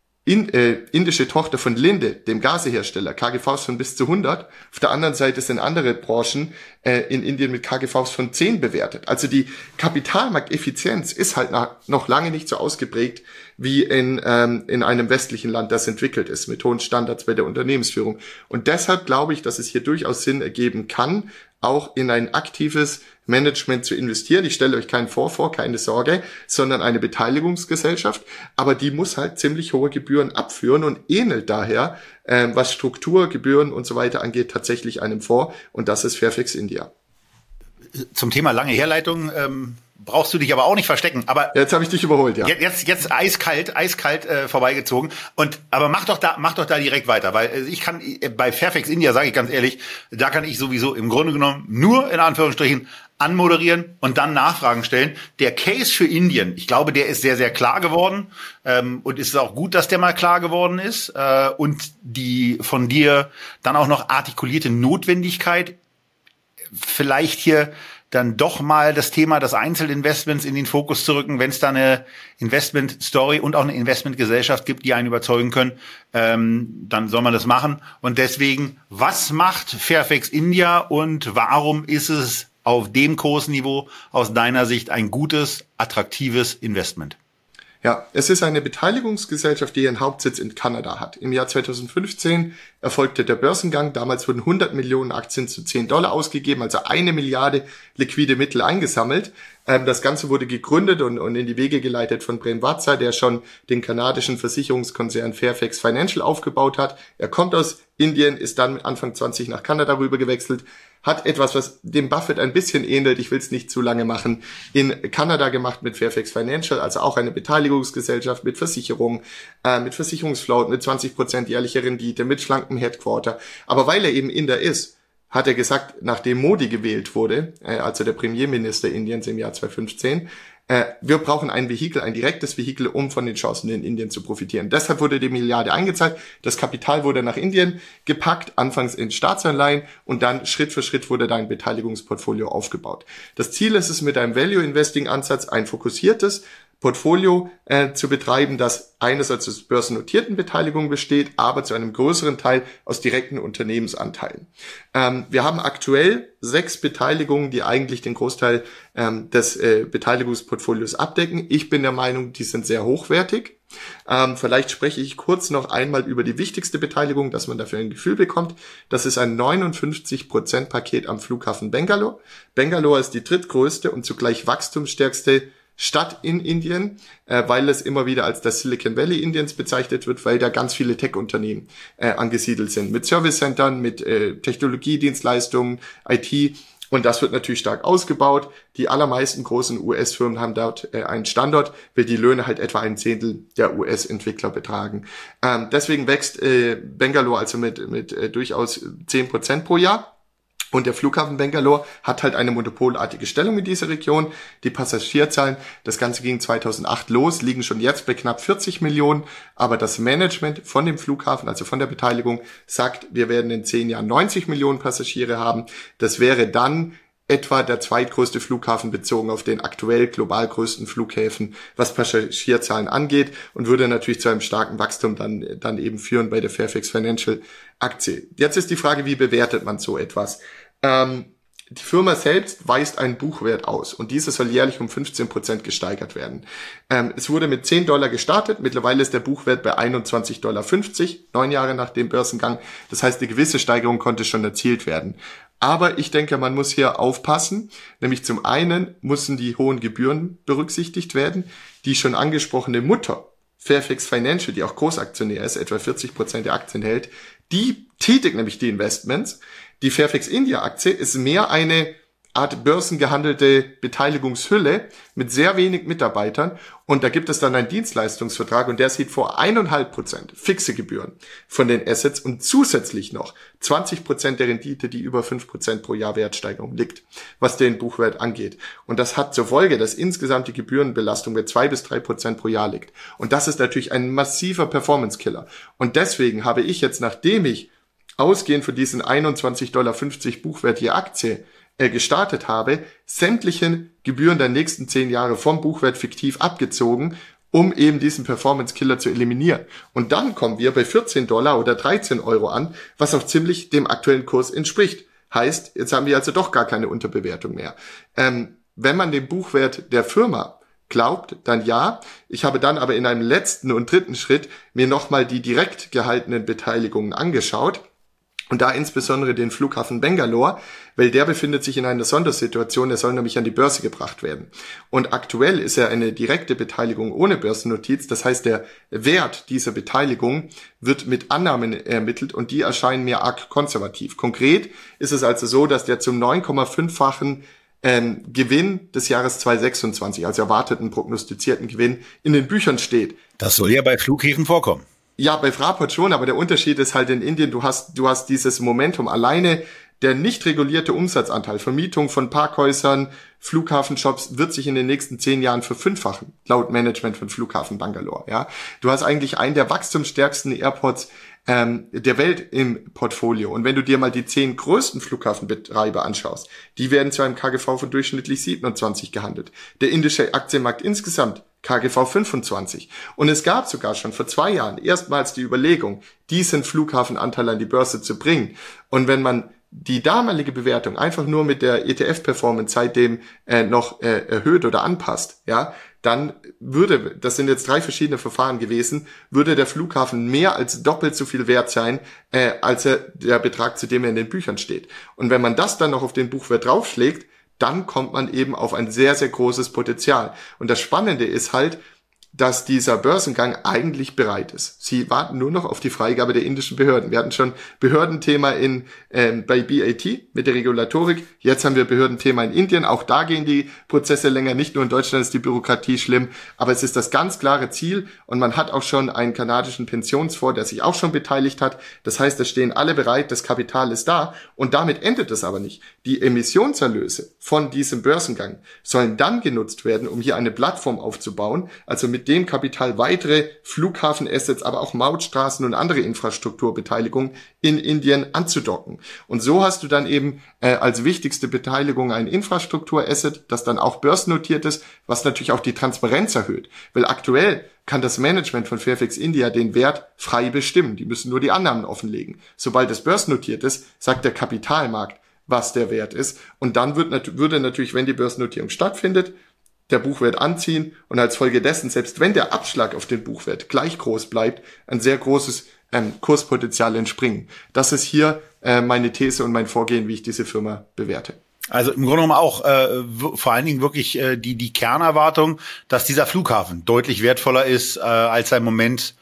indische Tochter von Linde, dem Gasehersteller, KGVs von bis zu 100. Auf der anderen Seite sind andere Branchen in Indien mit KGVs von 10 bewertet. Also die Kapitalmarkteffizienz ist halt noch lange nicht so ausgeprägt wie in einem westlichen Land, das entwickelt ist, mit hohen Standards bei der Unternehmensführung. Und deshalb glaube ich, dass es hier durchaus Sinn ergeben kann, auch in ein aktives Management zu investieren. Ich stelle euch keinen Fonds vor, keine Sorge, sondern eine Beteiligungsgesellschaft. Aber die muss halt ziemlich hohe Gebühren abführen und ähnelt daher, was Struktur, Gebühren und so weiter angeht, tatsächlich einem Fonds. Und das ist Fairfax India. Zum Thema lange Herleitung brauchst du dich aber auch nicht verstecken. Aber jetzt habe ich dich überholt, ja. Jetzt eiskalt vorbeigezogen. Aber mach doch da direkt weiter, weil ich kann bei Fairfax India, sage ich ganz ehrlich, da kann ich sowieso im Grunde genommen nur in Anführungsstrichen anmoderieren und dann Nachfragen stellen. Der Case für Indien, ich glaube, der ist sehr, sehr klar geworden und es ist auch gut, dass der mal klar geworden ist und die von dir dann auch noch artikulierte Notwendigkeit, vielleicht hier dann doch mal das Thema des Einzelinvestments in den Fokus zu rücken, wenn es da eine Investment-Story und auch eine Investmentgesellschaft gibt, die einen überzeugen können, dann soll man das machen. Und deswegen, was macht Fairfax India und warum ist es auf dem Kursniveau aus deiner Sicht ein gutes, attraktives Investment? Ja, es ist eine Beteiligungsgesellschaft, die ihren Hauptsitz in Kanada hat. Im Jahr 2015 erfolgte der Börsengang. Damals wurden 100 Millionen Aktien zu $10 ausgegeben, also 1 Milliarde liquide Mittel eingesammelt. Das Ganze wurde gegründet und in die Wege geleitet von Prem Watsa, der schon den kanadischen Versicherungskonzern Fairfax Financial aufgebaut hat. Er kommt aus Indien, ist dann mit Anfang 20 nach Kanada rüber gewechselt, hat etwas, was dem Buffett ein bisschen ähnelt, ich will es nicht zu lange machen, in Kanada gemacht mit Fairfax Financial, also auch eine Beteiligungsgesellschaft mit Versicherung, mit Versicherungsfloat, mit 20% jährlicher Rendite, mit schlankem Headquarter. Aber weil er eben Inder ist, hat er gesagt, nachdem Modi gewählt wurde, also der Premierminister Indiens im Jahr 2015, wir brauchen ein Vehikel, ein direktes Vehikel, um von den Chancen in Indien zu profitieren. Deshalb wurde die Milliarde eingezahlt. Das Kapital wurde nach Indien gepackt, anfangs in Staatsanleihen und dann Schritt für Schritt wurde da ein Beteiligungsportfolio aufgebaut. Das Ziel ist es, mit einem Value-Investing-Ansatz ein fokussiertes Portfolio zu betreiben, das einerseits aus börsennotierten Beteiligungen besteht, aber zu einem größeren Teil aus direkten Unternehmensanteilen. Wir haben aktuell 6 Beteiligungen, die eigentlich den Großteil des Beteiligungsportfolios abdecken. Ich bin der Meinung, die sind sehr hochwertig. Vielleicht spreche ich kurz noch einmal über die wichtigste Beteiligung, dass man dafür ein Gefühl bekommt. Das ist ein 59% Paket am Flughafen Bangalore. Bangalore ist die drittgrößte und zugleich wachstumsstärkste Stadt in Indien, weil es immer wieder als das Silicon Valley Indiens bezeichnet wird, weil da ganz viele Tech-Unternehmen angesiedelt sind. Mit Service-Centern, mit Technologiedienstleistungen, IT. Und das wird natürlich stark ausgebaut. Die allermeisten großen US-Firmen haben dort einen Standort, weil die Löhne halt etwa 1/10 der US-Entwickler betragen. Deswegen wächst Bangalore also mit durchaus 10% pro Jahr. Und der Flughafen Bangalore hat halt eine monopolartige Stellung in dieser Region. Die Passagierzahlen, das Ganze ging 2008 los, liegen schon jetzt bei knapp 40 Millionen. Aber das Management von dem Flughafen, also von der Beteiligung, sagt, wir werden in 10 Jahren 90 Millionen Passagiere haben. Das wäre dann etwa der zweitgrößte Flughafen bezogen auf den aktuell global größten Flughäfen, was Passagierzahlen angeht, und würde natürlich zu einem starken Wachstum dann eben führen bei der Fairfax Financial Aktie. Jetzt ist die Frage, wie bewertet man so etwas? Die Firma selbst weist einen Buchwert aus und dieser soll jährlich um 15% gesteigert werden. Es wurde mit $10 gestartet, mittlerweile ist der Buchwert bei $21,50, 9 Jahre nach dem Börsengang. Das heißt, eine gewisse Steigerung konnte schon erzielt werden. Aber ich denke, man muss hier aufpassen, nämlich zum einen müssen die hohen Gebühren berücksichtigt werden. Die schon angesprochene Mutter, Fairfax Financial, die auch Großaktionär ist, etwa 40% der Aktien hält, die tätigt nämlich die Investments. Die Fairfax India Aktie ist mehr eine Art börsengehandelte Beteiligungshülle mit sehr wenig Mitarbeitern und da gibt es dann einen Dienstleistungsvertrag und der sieht vor 1,5% fixe Gebühren von den Assets und zusätzlich noch 20% der Rendite, die über 5% pro Jahr Wertsteigerung liegt, was den Buchwert angeht. Und das hat zur Folge, dass insgesamt die Gebührenbelastung bei 2-3% pro Jahr liegt. Und das ist natürlich ein massiver Performance-Killer. Und deswegen habe ich jetzt, nachdem ich ausgehend von diesen $21,50 Buchwert je Aktie gestartet habe, sämtliche Gebühren der nächsten 10 Jahre vom Buchwert fiktiv abgezogen, um eben diesen Performance-Killer zu eliminieren. Und dann kommen wir bei $14 oder 13 Euro an, was auch ziemlich dem aktuellen Kurs entspricht. Heißt, jetzt haben wir also doch gar keine Unterbewertung mehr. Wenn man den Buchwert der Firma glaubt, dann ja. Ich habe dann aber in einem letzten und dritten Schritt mir nochmal die direkt gehaltenen Beteiligungen angeschaut. Und da insbesondere den Flughafen Bangalore, weil der befindet sich in einer Sondersituation, der soll nämlich an die Börse gebracht werden. Und aktuell ist er eine direkte Beteiligung ohne Börsennotiz, das heißt, der Wert dieser Beteiligung wird mit Annahmen ermittelt und die erscheinen mir arg konservativ. Konkret ist es also so, dass der zum 9,5-fachen Gewinn des Jahres 2026, also erwarteten prognostizierten Gewinn, in den Büchern steht. Das soll ja bei Flughäfen vorkommen. Ja, bei Fraport schon, aber der Unterschied ist halt in Indien, du hast dieses Momentum. Alleine der nicht regulierte Umsatzanteil, Vermietung von Parkhäusern, Flughafenshops wird sich in den nächsten 10 Jahren verfünffachen, laut Management von Flughafen Bangalore. Ja, du hast eigentlich einen der wachstumsstärksten Airports der Welt im Portfolio. Und wenn du dir mal die 10 größten Flughafenbetreiber anschaust, die werden zu einem KGV von durchschnittlich 27 gehandelt. Der indische Aktienmarkt insgesamt KGV 25. Und es gab sogar schon vor 2 Jahren erstmals die Überlegung, diesen Flughafenanteil an die Börse zu bringen. Und wenn man die damalige Bewertung einfach nur mit der ETF-Performance seitdem noch erhöht oder anpasst, ja, dann würde, das sind jetzt 3 verschiedene Verfahren gewesen, würde der Flughafen mehr als doppelt so viel wert sein, als der Betrag, zu dem er in den Büchern steht. Und wenn man das dann noch auf den Buchwert draufschlägt, dann kommt man eben auf ein sehr, sehr großes Potenzial. Und das Spannende ist halt, dass dieser Börsengang eigentlich bereit ist. Sie warten nur noch auf die Freigabe der indischen Behörden. Wir hatten schon Behördenthema bei BAT mit der Regulatorik. Jetzt haben wir Behördenthema in Indien. Auch da gehen die Prozesse länger. Nicht nur in Deutschland ist die Bürokratie schlimm, aber es ist das ganz klare Ziel. Und man hat auch schon einen kanadischen Pensionsfonds, der sich auch schon beteiligt hat. Das heißt, es stehen alle bereit, das Kapital ist da. Und damit endet es aber nicht. Die Emissionserlöse von diesem Börsengang sollen dann genutzt werden, um hier eine Plattform aufzubauen, also mit dem Kapital weitere Flughafenassets, aber auch Mautstraßen und andere Infrastrukturbeteiligungen in Indien anzudocken. Und so hast du dann eben als wichtigste Beteiligung ein Infrastrukturasset, das dann auch börsennotiert ist, was natürlich auch die Transparenz erhöht. Weil aktuell kann das Management von Fairfax India den Wert frei bestimmen. Die müssen nur die Annahmen offenlegen. Sobald es börsennotiert ist, sagt der Kapitalmarkt, was der Wert ist. Und dann würde natürlich, wenn die Börsennotierung stattfindet, der Buchwert anziehen und als Folge dessen, selbst wenn der Abschlag auf den Buchwert gleich groß bleibt, ein sehr großes Kurspotenzial entspringen. Das ist hier meine These und mein Vorgehen, wie ich diese Firma bewerte. Also im Grunde genommen auch vor allen Dingen wirklich die Kernerwartung, dass dieser Flughafen deutlich wertvoller ist, als er im Moment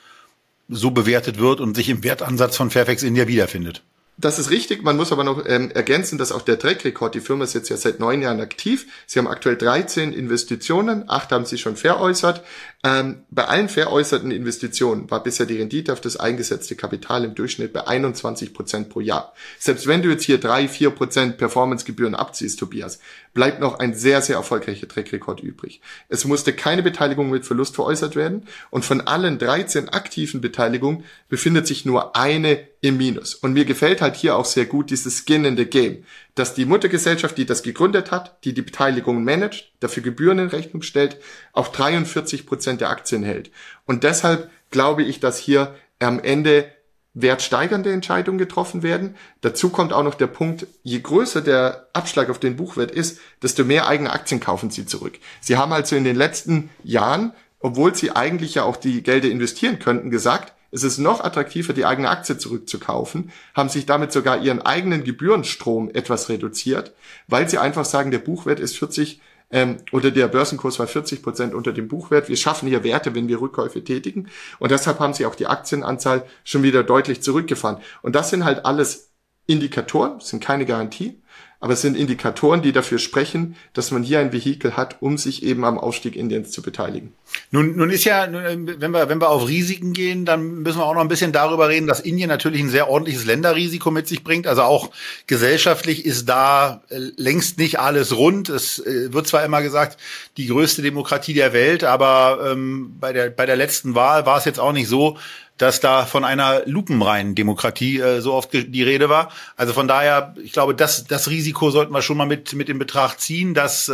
so bewertet wird und sich im Wertansatz von Fairfax India wiederfindet. Das ist richtig, man muss aber noch ergänzen, dass auch der Track-Record, die Firma ist jetzt ja seit 9 Jahren aktiv, sie haben aktuell 13 Investitionen, 8 haben sie schon veräußert. Bei allen veräußerten Investitionen war bisher die Rendite auf das eingesetzte Kapital im Durchschnitt bei 21% pro Jahr. Selbst wenn du jetzt hier 3-4% Performancegebühren abziehst, Tobias, bleibt noch ein sehr, sehr erfolgreicher Track-Record übrig. Es musste keine Beteiligung mit Verlust veräußert werden und von allen 13 aktiven Beteiligungen befindet sich nur eine im Minus. Und mir gefällt halt hier auch sehr gut dieses Skin in the Game. dass die Muttergesellschaft, die das gegründet hat, die Beteiligungen managt, dafür Gebühren in Rechnung stellt, auch 43% der Aktien hält. Und deshalb glaube ich, dass hier am Ende wertsteigernde Entscheidungen getroffen werden. Dazu kommt auch noch der Punkt, je größer der Abschlag auf den Buchwert ist, desto mehr eigene Aktien kaufen sie zurück. Sie haben also in den letzten Jahren, obwohl sie eigentlich ja auch die Gelder investieren könnten, gesagt, es ist noch attraktiver, die eigene Aktie zurückzukaufen, haben sich damit sogar ihren eigenen Gebührenstrom etwas reduziert, weil sie einfach sagen, der Buchwert ist 40 oder der Börsenkurs war 40% unter dem Buchwert. Wir schaffen hier Werte, wenn wir Rückkäufe tätigen. Und deshalb haben sie auch die Aktienanzahl schon wieder deutlich zurückgefahren. Und das sind halt alles Indikatoren, sind keine Garantie, aber es sind Indikatoren, die dafür sprechen, dass man hier ein Vehikel hat, um sich eben am Aufstieg Indiens zu beteiligen. Nun ist ja, wenn wir auf Risiken gehen, dann müssen wir auch noch ein bisschen darüber reden, dass Indien natürlich ein sehr ordentliches Länderrisiko mit sich bringt. Also auch gesellschaftlich ist da längst nicht alles rund. Es wird zwar immer gesagt, die größte Demokratie der Welt, aber bei der letzten Wahl war es jetzt auch nicht so, dass da von einer lupenreinen Demokratie so oft die Rede war. Also von daher, ich glaube, das Risiko sollten wir schon mal mit in Betracht ziehen, dass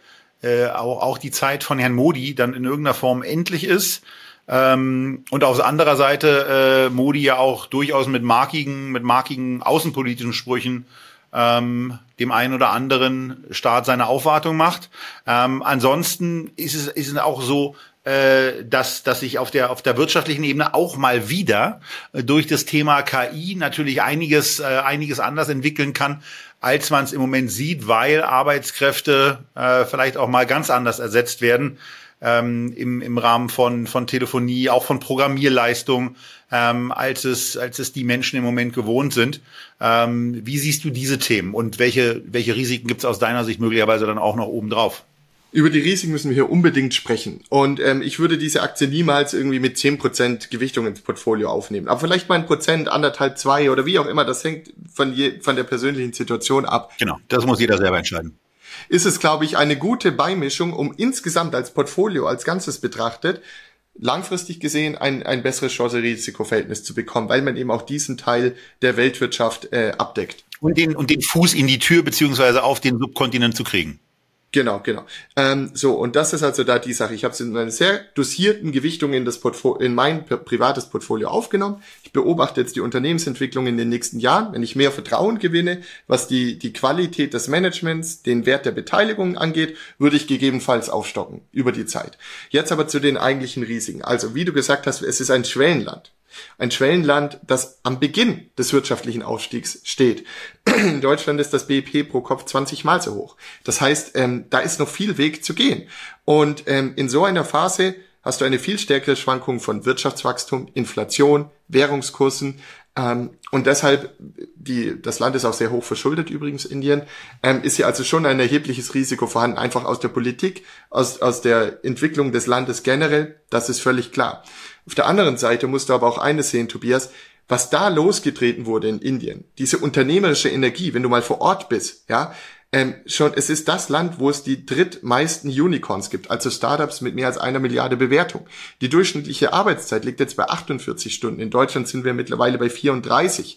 auch die Zeit von Herrn Modi dann in irgendeiner Form endlich ist. Und auf anderer Seite Modi ja auch durchaus mit markigen außenpolitischen Sprüchen dem einen oder anderen Staat seine Aufwartung macht. Ansonsten ist es auch so, dass sich auf der wirtschaftlichen Ebene auch mal wieder durch das Thema KI natürlich einiges anders entwickeln kann, als man es im Moment sieht, weil Arbeitskräfte vielleicht auch mal ganz anders ersetzt werden im Rahmen von Telefonie, auch von Programmierleistung, als es die Menschen im Moment gewohnt sind. Wie siehst du diese Themen und welche Risiken gibt es aus deiner Sicht möglicherweise dann auch noch obendrauf? Über die Risiken müssen wir hier unbedingt sprechen. Und ich würde diese Aktie niemals irgendwie mit 10% Gewichtung ins Portfolio aufnehmen. Aber vielleicht mal 1%, 1,5, 2 oder wie auch immer. Das hängt von der persönlichen Situation ab. Genau, das muss jeder selber entscheiden. Ist es, glaube ich, eine gute Beimischung, um insgesamt als Portfolio, als Ganzes betrachtet, langfristig gesehen ein besseres Chance-Risiko-Verhältnis zu bekommen, weil man eben auch diesen Teil der Weltwirtschaft abdeckt. Und den Fuß in die Tür beziehungsweise auf den Subkontinent zu kriegen. Genau. Und das ist also da die Sache. Ich habe es in einer sehr dosierten Gewichtung in mein privates Portfolio aufgenommen. Ich beobachte jetzt die Unternehmensentwicklung in den nächsten Jahren. Wenn ich mehr Vertrauen gewinne, was die Qualität des Managements, den Wert der Beteiligung angeht, würde ich gegebenenfalls aufstocken über die Zeit. Jetzt aber zu den eigentlichen Risiken. Also, wie du gesagt hast, es ist ein Schwellenland. Ein Schwellenland, das am Beginn des wirtschaftlichen Aufstiegs steht. In Deutschland ist das BIP pro Kopf 20 Mal so hoch. Das heißt, da ist noch viel Weg zu gehen. Und in so einer Phase hast du eine viel stärkere Schwankung von Wirtschaftswachstum, Inflation, Währungskursen. Und deshalb, das Land ist auch sehr hoch verschuldet übrigens, Indien, ist hier also schon ein erhebliches Risiko vorhanden, einfach aus der Politik, aus der Entwicklung des Landes generell, das ist völlig klar. Auf der anderen Seite musst du aber auch eines sehen, Tobias, was da losgetreten wurde in Indien, diese unternehmerische Energie, wenn du mal vor Ort bist, ja, es ist das Land, wo es die drittmeisten Unicorns gibt, also Startups mit mehr als 1 Milliarde Bewertung. Die durchschnittliche Arbeitszeit liegt jetzt bei 48 Stunden. In Deutschland sind wir mittlerweile bei 34.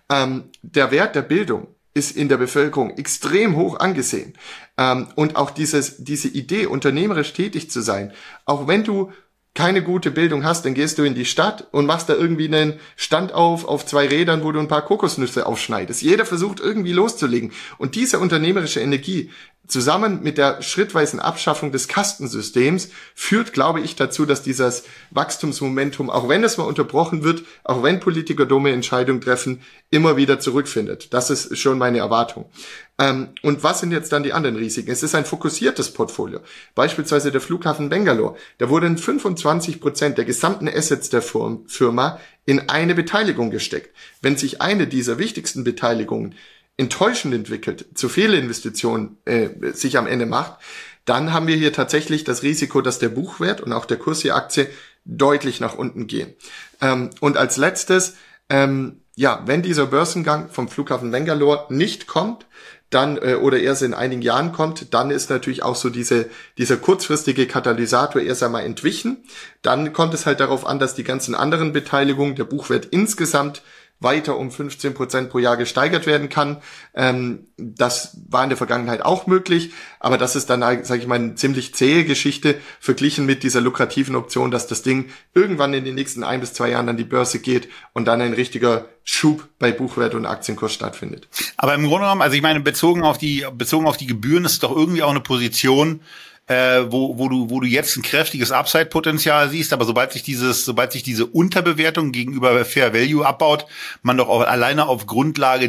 Der Wert der Bildung ist in der Bevölkerung extrem hoch angesehen. Und auch diese Idee, unternehmerisch tätig zu sein, auch wenn du keine gute Bildung hast, dann gehst du in die Stadt und machst da irgendwie einen Stand auf 2 Rädern, wo du ein paar Kokosnüsse aufschneidest. Jeder versucht irgendwie loszulegen. Und diese unternehmerische Energie zusammen mit der schrittweisen Abschaffung des Kastensystems führt, glaube ich, dazu, dass dieses Wachstumsmomentum, auch wenn es mal unterbrochen wird, auch wenn Politiker dumme Entscheidungen treffen, immer wieder zurückfindet. Das ist schon meine Erwartung. Und was sind jetzt dann die anderen Risiken? Es ist ein fokussiertes Portfolio. Beispielsweise der Flughafen Bangalore. Da wurden 25% der gesamten Assets der Firma in eine Beteiligung gesteckt. Wenn sich eine dieser wichtigsten Beteiligungen enttäuschend entwickelt, zu Fehlinvestitionen sich am Ende macht, dann haben wir hier tatsächlich das Risiko, dass der Buchwert und auch der Kurs der Aktie deutlich nach unten gehen. Und als letztes, wenn dieser Börsengang vom Flughafen Bangalore nicht kommt, dann oder erst in einigen Jahren kommt, dann ist natürlich auch so dieser kurzfristige Katalysator erst einmal entwichen. Dann kommt es halt darauf an, dass die ganzen anderen Beteiligungen, der Buchwert insgesamt weiter um 15% pro Jahr gesteigert werden kann. Das war in der Vergangenheit auch möglich, aber das ist dann, sage ich mal, eine ziemlich zähe Geschichte verglichen mit dieser lukrativen Option, dass das Ding irgendwann in den nächsten 1 bis 2 Jahren an die Börse geht und dann ein richtiger Schub bei Buchwert und Aktienkurs stattfindet. Aber im Grunde genommen, also ich meine, bezogen auf die Gebühren ist es doch irgendwie auch eine Position, wo du jetzt ein kräftiges Upside-Potenzial siehst, aber sobald sich diese Unterbewertung gegenüber Fair Value abbaut, man doch auch alleine auf Grundlage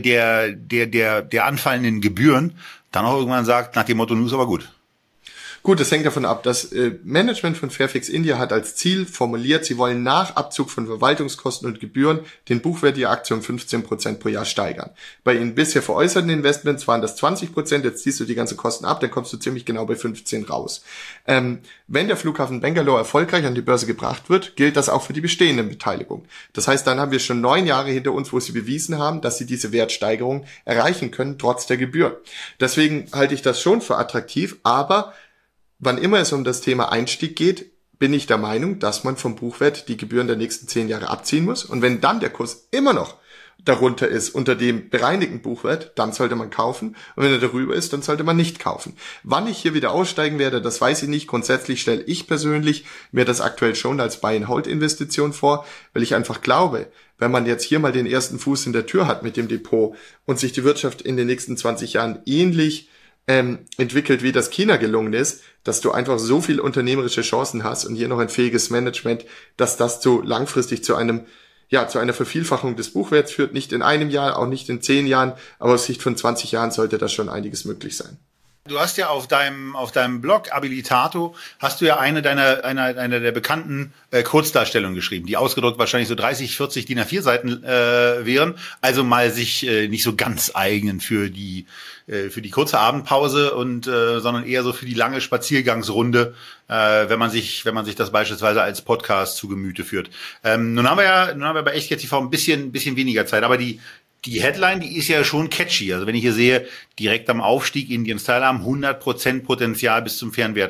der anfallenden Gebühren dann auch irgendwann sagt, nach dem Motto, nun ist aber gut. Gut, das hängt davon ab. Das Management von Fairfax India hat als Ziel formuliert, sie wollen nach Abzug von Verwaltungskosten und Gebühren den Buchwert ihrer Aktie um 15% pro Jahr steigern. Bei ihren bisher veräußerten Investments waren das 20%, jetzt ziehst du die ganzen Kosten ab, dann kommst du ziemlich genau bei 15 raus. Wenn der Flughafen Bangalore erfolgreich an die Börse gebracht wird, gilt das auch für die bestehenden Beteiligungen. Das heißt, dann haben wir schon 9 Jahre hinter uns, wo sie bewiesen haben, dass sie diese Wertsteigerung erreichen können, trotz der Gebühren. Deswegen halte ich das schon für attraktiv, aber wann immer es um das Thema Einstieg geht, bin ich der Meinung, dass man vom Buchwert die Gebühren der nächsten 10 Jahre abziehen muss. Und wenn dann der Kurs immer noch darunter ist, unter dem bereinigten Buchwert, dann sollte man kaufen. Und wenn er darüber ist, dann sollte man nicht kaufen. Wann ich hier wieder aussteigen werde, das weiß ich nicht. Grundsätzlich stelle ich persönlich mir das aktuell schon als Buy-and-Hold-Investition vor, weil ich einfach glaube, wenn man jetzt hier mal den ersten Fuß in der Tür hat mit dem Depot und sich die Wirtschaft in den nächsten 20 Jahren ähnlich entwickelt, wie das China gelungen ist, dass du einfach so viel unternehmerische Chancen hast und hier noch ein fähiges Management, dass das langfristig zu einer Vervielfachung des Buchwerts führt. Nicht in einem Jahr, auch nicht in 10 Jahren, aber aus Sicht von 20 Jahren sollte da schon einiges möglich sein. Du hast ja auf deinem Blog Abilitato hast du ja eine der bekannten Kurzdarstellungen geschrieben, die ausgedruckt wahrscheinlich so 30, 40 DIN A4 Seiten wären, also mal sich nicht so ganz eignen für die kurze Abendpause und sondern eher so für die lange Spaziergangsrunde, wenn man sich das beispielsweise als Podcast zu Gemüte führt. Nun haben wir bei Echtgeld TV ein bisschen weniger Zeit, aber die Headline, die ist ja schon catchy. Also wenn ich hier sehe, direkt am Aufstieg Indian Style haben 100% Potenzial bis zum Fernwert.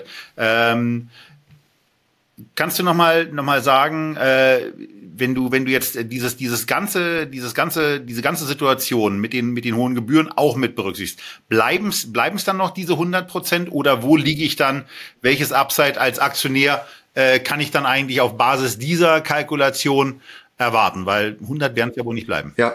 Kannst du noch mal sagen, wenn du jetzt diese ganze Situation mit den hohen Gebühren auch mit berücksichtigst, bleiben's dann noch diese 100% oder wo liege ich dann? Welches Upside als Aktionär kann ich dann eigentlich auf Basis dieser Kalkulation erwarten? Weil 100 werden es ja wohl nicht bleiben. Ja.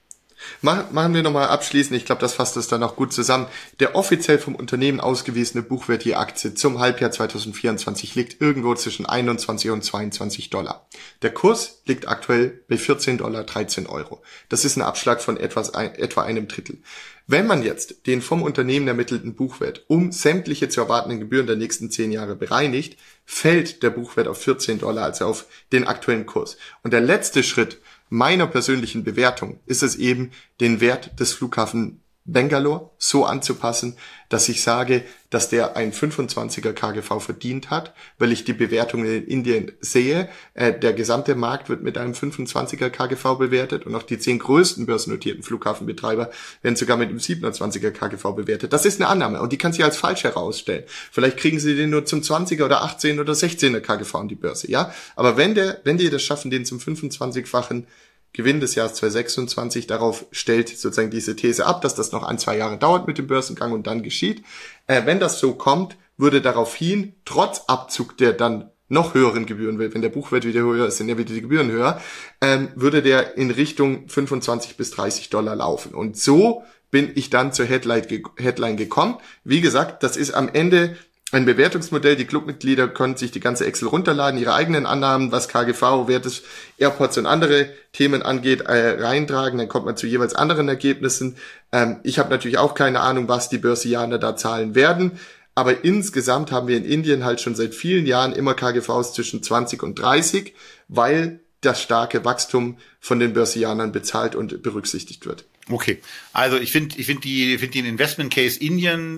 Machen wir nochmal abschließend, ich glaube, das fasst es dann auch gut zusammen. Der offiziell vom Unternehmen ausgewiesene Buchwert je Aktie zum Halbjahr 2024 liegt irgendwo zwischen 21 und 22 $. Der Kurs liegt aktuell bei 14 $, 13 Euro. Das ist ein Abschlag von etwa einem Drittel. Wenn man jetzt den vom Unternehmen ermittelten Buchwert um sämtliche zu erwartenden Gebühren der nächsten 10 Jahre bereinigt, fällt der Buchwert auf 14 $, also auf den aktuellen Kurs. Und der letzte Schritt meiner persönlichen Bewertung ist es eben, den Wert des Flughafen Bangalore so anzupassen, dass ich sage, dass der ein 25er KGV verdient hat, weil ich die Bewertung in Indien sehe. Der gesamte Markt wird mit einem 25er KGV bewertet und auch die 10 größten börsennotierten Flughafenbetreiber werden sogar mit einem 27er KGV bewertet. Das ist eine Annahme und die kann sich als falsch herausstellen. Vielleicht kriegen sie den nur zum 20er oder 18 oder 16er KGV an die Börse, ja. Aber wenn die das schaffen, den zum 25-fachen Gewinn des Jahres 2026, darauf stellt sozusagen diese These ab, dass das noch 1-2 Jahre dauert mit dem Börsengang und dann geschieht. Wenn das so kommt, würde daraufhin, trotz Abzug der dann noch höheren Gebühren, wenn der Buchwert wieder höher ist, sind ja wieder die Gebühren höher, würde der in Richtung 25 bis 30 $ laufen. Und so bin ich dann zur Headline gekommen. Wie gesagt, das ist am Ende ein Bewertungsmodell. Die Clubmitglieder können sich die ganze Excel runterladen, ihre eigenen Annahmen, was KGV, Wert des Airports und andere Themen angeht, reintragen. Dann kommt man zu jeweils anderen Ergebnissen. Ich habe natürlich auch keine Ahnung, was die Börsianer da zahlen werden. Aber insgesamt haben wir in Indien halt schon seit vielen Jahren immer KGVs zwischen 20 und 30, weil das starke Wachstum von den Börsianern bezahlt und berücksichtigt wird. Okay, also ich finde den Investment Case Indien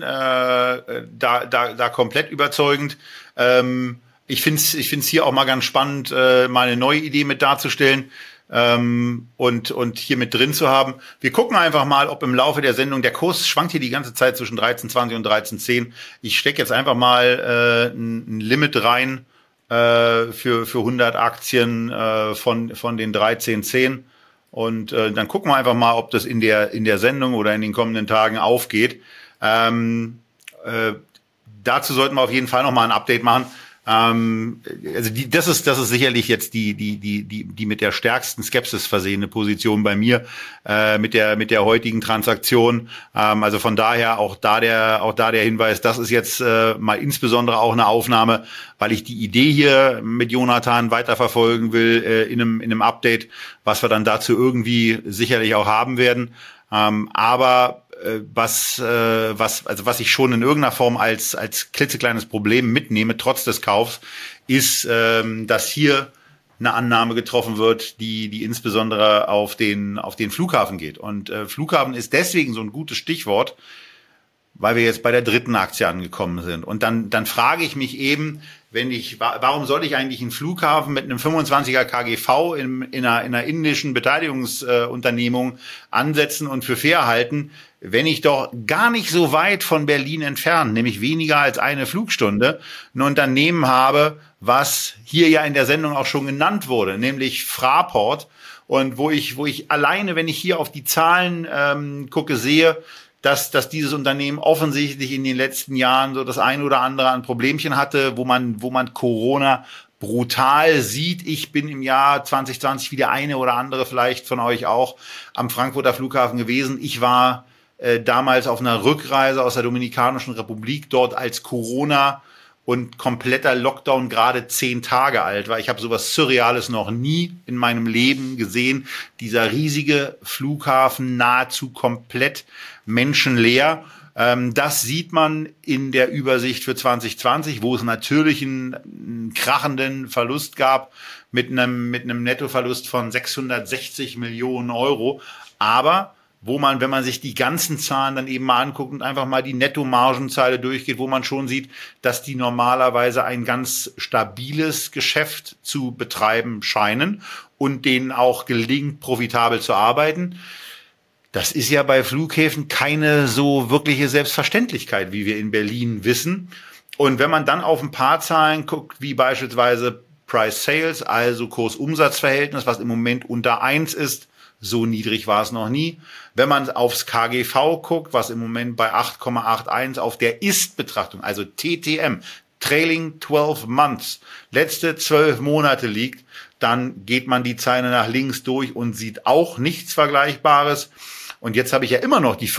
da komplett überzeugend. Ich find's hier auch mal ganz spannend, mal eine neue Idee mit darzustellen und hier mit drin zu haben. Wir gucken einfach mal, ob im Laufe der Sendung der Kurs schwankt hier die ganze Zeit zwischen 13,20 und 13,10. Ich stecke jetzt einfach mal ein Limit rein für 100 Aktien von den 13,10. Und dann gucken wir einfach mal, ob das in der Sendung oder in den kommenden Tagen aufgeht. Dazu sollten wir auf jeden Fall noch mal ein Update machen. Also das ist sicherlich jetzt die mit der stärksten Skepsis versehene Position bei mir mit der heutigen Transaktion. Also von daher auch da der Hinweis, das ist jetzt mal insbesondere auch eine Aufnahme, weil ich die Idee hier mit Jonathan weiterverfolgen will in einem Update, was wir dann dazu irgendwie sicherlich auch haben werden. Aber was ich schon in irgendeiner Form als klitzekleines Problem mitnehme, trotz des Kaufs, ist, dass hier eine Annahme getroffen wird, die insbesondere auf den Flughafen geht. Und Flughafen ist deswegen so ein gutes Stichwort, weil wir jetzt bei der dritten Aktie angekommen sind. Und dann frage ich mich eben, warum soll ich eigentlich einen Flughafen mit einem 25er KGV in einer indischen Beteiligungsunternehmung ansetzen und für fair halten, wenn ich doch gar nicht so weit von Berlin entfernt, nämlich weniger als eine Flugstunde, ein Unternehmen habe, was hier ja in der Sendung auch schon genannt wurde, nämlich Fraport. Und wo ich alleine, wenn ich hier auf die Zahlen gucke, sehe, dass dieses Unternehmen offensichtlich in den letzten Jahren so das ein oder andere an Problemchen hatte, wo man Corona brutal sieht. Ich bin im Jahr 2020 wie der eine oder andere vielleicht von euch auch am Frankfurter Flughafen gewesen. Ich war damals auf einer Rückreise aus der Dominikanischen Republik, dort als Corona und kompletter Lockdown gerade 10 Tage alt war. Ich habe sowas Surreales noch nie in meinem Leben gesehen. Dieser riesige Flughafen nahezu komplett menschenleer. Das sieht man in der Übersicht für 2020, wo es natürlich einen krachenden Verlust gab mit einem Nettoverlust von 660 Millionen Euro. Aber wo man, wenn man sich die ganzen Zahlen dann eben mal anguckt und einfach mal die Nettomargenzeile durchgeht, wo man schon sieht, dass die normalerweise ein ganz stabiles Geschäft zu betreiben scheinen und denen auch gelingt, profitabel zu arbeiten. Das ist ja bei Flughäfen keine so wirkliche Selbstverständlichkeit, wie wir in Berlin wissen. Und wenn man dann auf ein paar Zahlen guckt, wie beispielsweise Price Sales, also Kurs-Umsatz-Verhältnis, was im Moment unter 1 ist, so niedrig war es noch nie. Wenn man aufs KGV guckt, was im Moment bei 8,81 auf der Ist-Betrachtung, also TTM, Trailing 12 Months, letzte 12 Monate liegt, dann geht man die Zeile nach links durch und sieht auch nichts Vergleichbares. Und jetzt habe ich ja immer noch die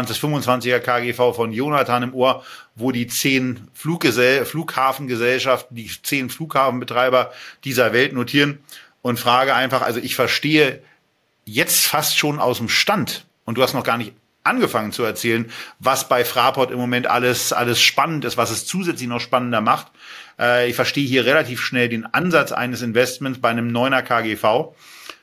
25er KGV von Jonathan im Ohr, wo die 10 Flughafengesellschaften, die 10 Flughafenbetreiber dieser Welt notieren und frage einfach, also ich verstehe jetzt fast schon aus dem Stand, und du hast noch gar nicht angefangen zu erzählen, was bei Fraport im Moment alles spannend ist, was es zusätzlich noch spannender macht. Ich verstehe hier relativ schnell den Ansatz eines Investments bei einem 9er KGV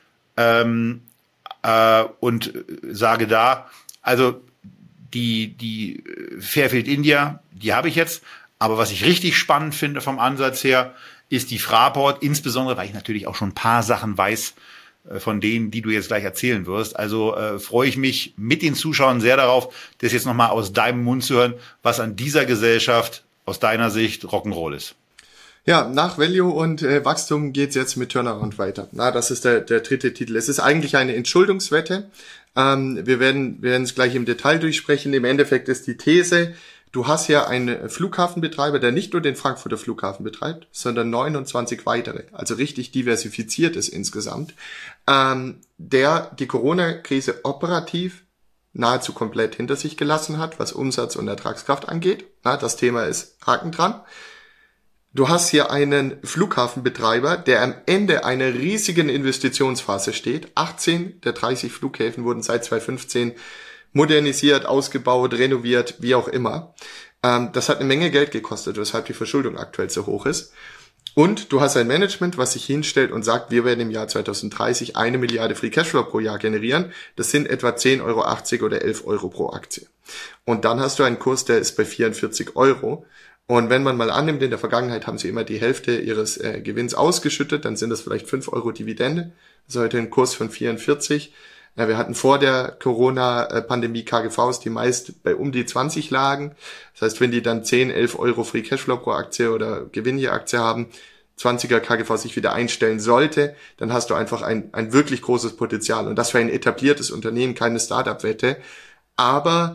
und sage da, also die Fairfield India, die habe ich jetzt, aber was ich richtig spannend finde vom Ansatz her, ist die Fraport, insbesondere, weil ich natürlich auch schon ein paar Sachen weiß, von denen, die du jetzt gleich erzählen wirst. Also freue ich mich mit den Zuschauern sehr darauf, das jetzt nochmal aus deinem Mund zu hören, was an dieser Gesellschaft aus deiner Sicht Rock'n'Roll ist. Ja, nach Value und Wachstum geht's jetzt mit Turnaround weiter. Das ist der dritte Titel. Es ist eigentlich eine Entschuldungswette. Wir werden es gleich im Detail durchsprechen. Im Endeffekt ist die These, du hast ja einen Flughafenbetreiber, der nicht nur den Frankfurter Flughafen betreibt, sondern 29 weitere, also richtig diversifiziert ist insgesamt, der die Corona-Krise operativ nahezu komplett hinter sich gelassen hat, was Umsatz und Ertragskraft angeht. Das Thema ist Haken dran. Du hast hier einen Flughafenbetreiber, der am Ende einer riesigen Investitionsphase steht. 18 der 30 Flughäfen wurden seit 2015 modernisiert, ausgebaut, renoviert, wie auch immer. Das hat eine Menge Geld gekostet, weshalb die Verschuldung aktuell so hoch ist. Und du hast ein Management, was sich hinstellt und sagt, wir werden im Jahr 2030 1 Milliarde Free Cashflow pro Jahr generieren. Das sind etwa 10,80 € oder 11 € pro Aktie. Und dann hast du einen Kurs, der ist bei 44 €. Und wenn man mal annimmt, in der Vergangenheit haben sie immer die Hälfte ihres Gewinns ausgeschüttet, dann sind das vielleicht 5 € Dividende. Das ist heute ein Kurs von 44. Wir hatten vor der Corona-Pandemie KGVs, die meist bei um die 20 lagen. Das heißt, wenn die dann 10, 11 € Free Cashflow pro Aktie oder Gewinn je Aktie haben, 20er KGV sich wieder einstellen sollte, dann hast du einfach ein wirklich großes Potenzial. Und das für ein etabliertes Unternehmen, keine Startup-Wette. Aber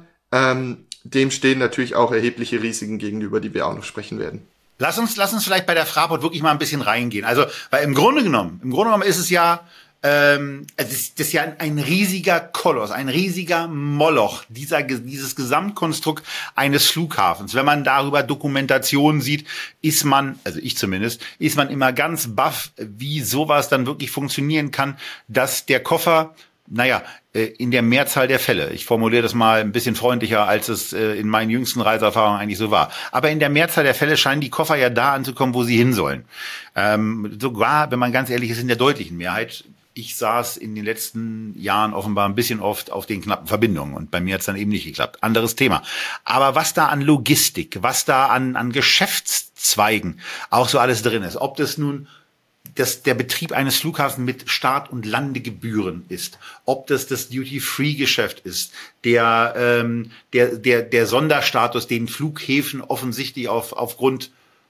dem stehen natürlich auch erhebliche Risiken gegenüber, die wir auch noch sprechen werden. Lass uns vielleicht bei der Fraport wirklich mal ein bisschen reingehen. Also, weil im Grunde genommen ist es ja, das ist ja ein riesiger Koloss, ein riesiger Moloch, dieses Gesamtkonstrukt eines Flughafens. Wenn man darüber Dokumentation sieht, ist man, also ich zumindest, ist man immer ganz baff, wie sowas dann wirklich funktionieren kann, dass der Koffer, in der Mehrzahl der Fälle, ich formuliere das mal ein bisschen freundlicher, als es in meinen jüngsten Reiseerfahrungen eigentlich so war, aber in der Mehrzahl der Fälle scheinen die Koffer ja da anzukommen, wo sie hin sollen. Sogar, wenn man ganz ehrlich ist, in der deutlichen Mehrheit. Ich saß in den letzten Jahren offenbar ein bisschen oft auf den knappen Verbindungen und bei mir hat es dann eben nicht geklappt. Anderes Thema. Aber was da an Logistik, was da an Geschäftszweigen auch so alles drin ist, ob das nun der Betrieb eines Flughafens mit Start- und Landegebühren ist, ob das Duty-Free-Geschäft ist, der Sonderstatus, den Flughäfen offensichtlich aufgrund,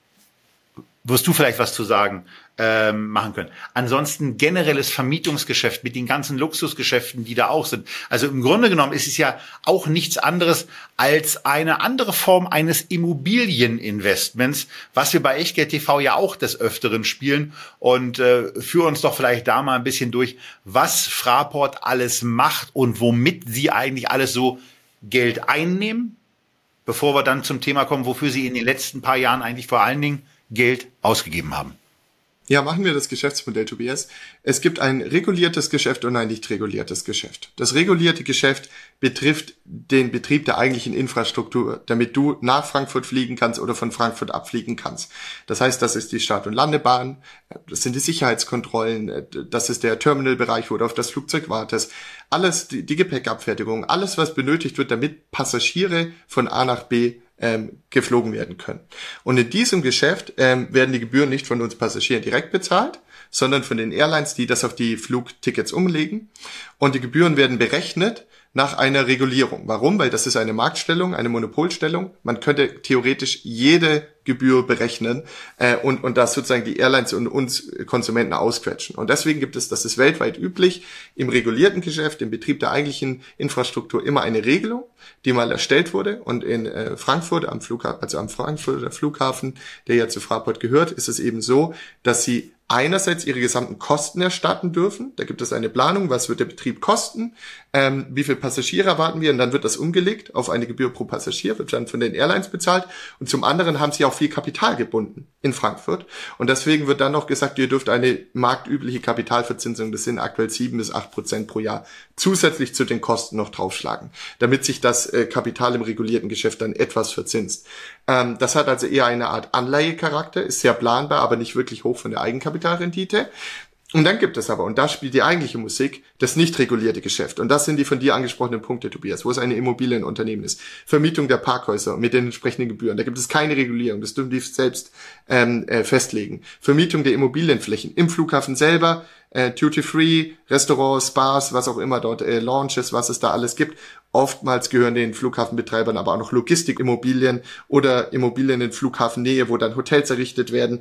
wirst du vielleicht was zu sagen, machen können. Ansonsten generelles Vermietungsgeschäft mit den ganzen Luxusgeschäften, die da auch sind. Also im Grunde genommen ist es ja auch nichts anderes als eine andere Form eines Immobilieninvestments, was wir bei Echtgeld TV ja auch des Öfteren spielen. Und führ uns doch vielleicht da mal ein bisschen durch, was Fraport alles macht und womit sie eigentlich alles so Geld einnehmen, bevor wir dann zum Thema kommen, wofür sie in den letzten paar Jahren eigentlich vor allen Dingen Geld ausgegeben haben. Ja, machen wir das Geschäftsmodell, Tobias. Es gibt ein reguliertes Geschäft und ein nicht reguliertes Geschäft. Das regulierte Geschäft betrifft den Betrieb der eigentlichen Infrastruktur, damit du nach Frankfurt fliegen kannst oder von Frankfurt abfliegen kannst. Das heißt, das ist die Start- und Landebahn, das sind die Sicherheitskontrollen, das ist der Terminalbereich, wo du auf das Flugzeug wartest. Alles, die Gepäckabfertigung, alles, was benötigt wird, damit Passagiere von A nach B geflogen werden können. Und in diesem Geschäft werden die Gebühren nicht von uns Passagieren direkt bezahlt, sondern von den Airlines, die das auf die Flugtickets umlegen. Und die Gebühren werden berechnet nach einer Regulierung. Warum? Weil das ist eine Marktstellung, eine Monopolstellung. Man könnte theoretisch jede Gebühr berechnen und das sozusagen die Airlines und uns Konsumenten ausquetschen. Und deswegen gibt es, das ist weltweit üblich, im regulierten Geschäft, im Betrieb der eigentlichen Infrastruktur immer eine Regelung, die mal erstellt wurde. Und in Frankfurt am Flughafen, also am Frankfurter Flughafen, der ja zu Fraport gehört, ist es eben so, dass sie einerseits ihre gesamten Kosten erstatten dürfen. Da gibt es eine Planung, was wird der Betrieb kosten, wie viele Passagiere erwarten wir, und dann wird das umgelegt auf eine Gebühr pro Passagier, wird dann von den Airlines bezahlt. Und zum anderen haben sie auch viel Kapital gebunden in Frankfurt. Und deswegen wird dann noch gesagt, ihr dürft eine marktübliche Kapitalverzinsung, das sind aktuell 7-8% pro Jahr, zusätzlich zu den Kosten noch draufschlagen, damit sich das Kapital im regulierten Geschäft dann etwas verzinst. Das hat also eher eine Art Anleihecharakter, ist sehr planbar, aber nicht wirklich hoch von der Eigenkapitalrendite. Und dann gibt es aber, und da spielt die eigentliche Musik, das nicht regulierte Geschäft. Und das sind die von dir angesprochenen Punkte, Tobias, wo es ein Immobilienunternehmen ist. Vermietung der Parkhäuser mit den entsprechenden Gebühren. Da gibt es keine Regulierung, das dürfen die selbst festlegen. Vermietung der Immobilienflächen im Flughafen selber, Duty-Free, Restaurants, Spas, was auch immer dort, Lounges, was es da alles gibt. Oftmals gehören den Flughafenbetreibern aber auch noch Logistikimmobilien oder Immobilien in Flughafennähe, wo dann Hotels errichtet werden,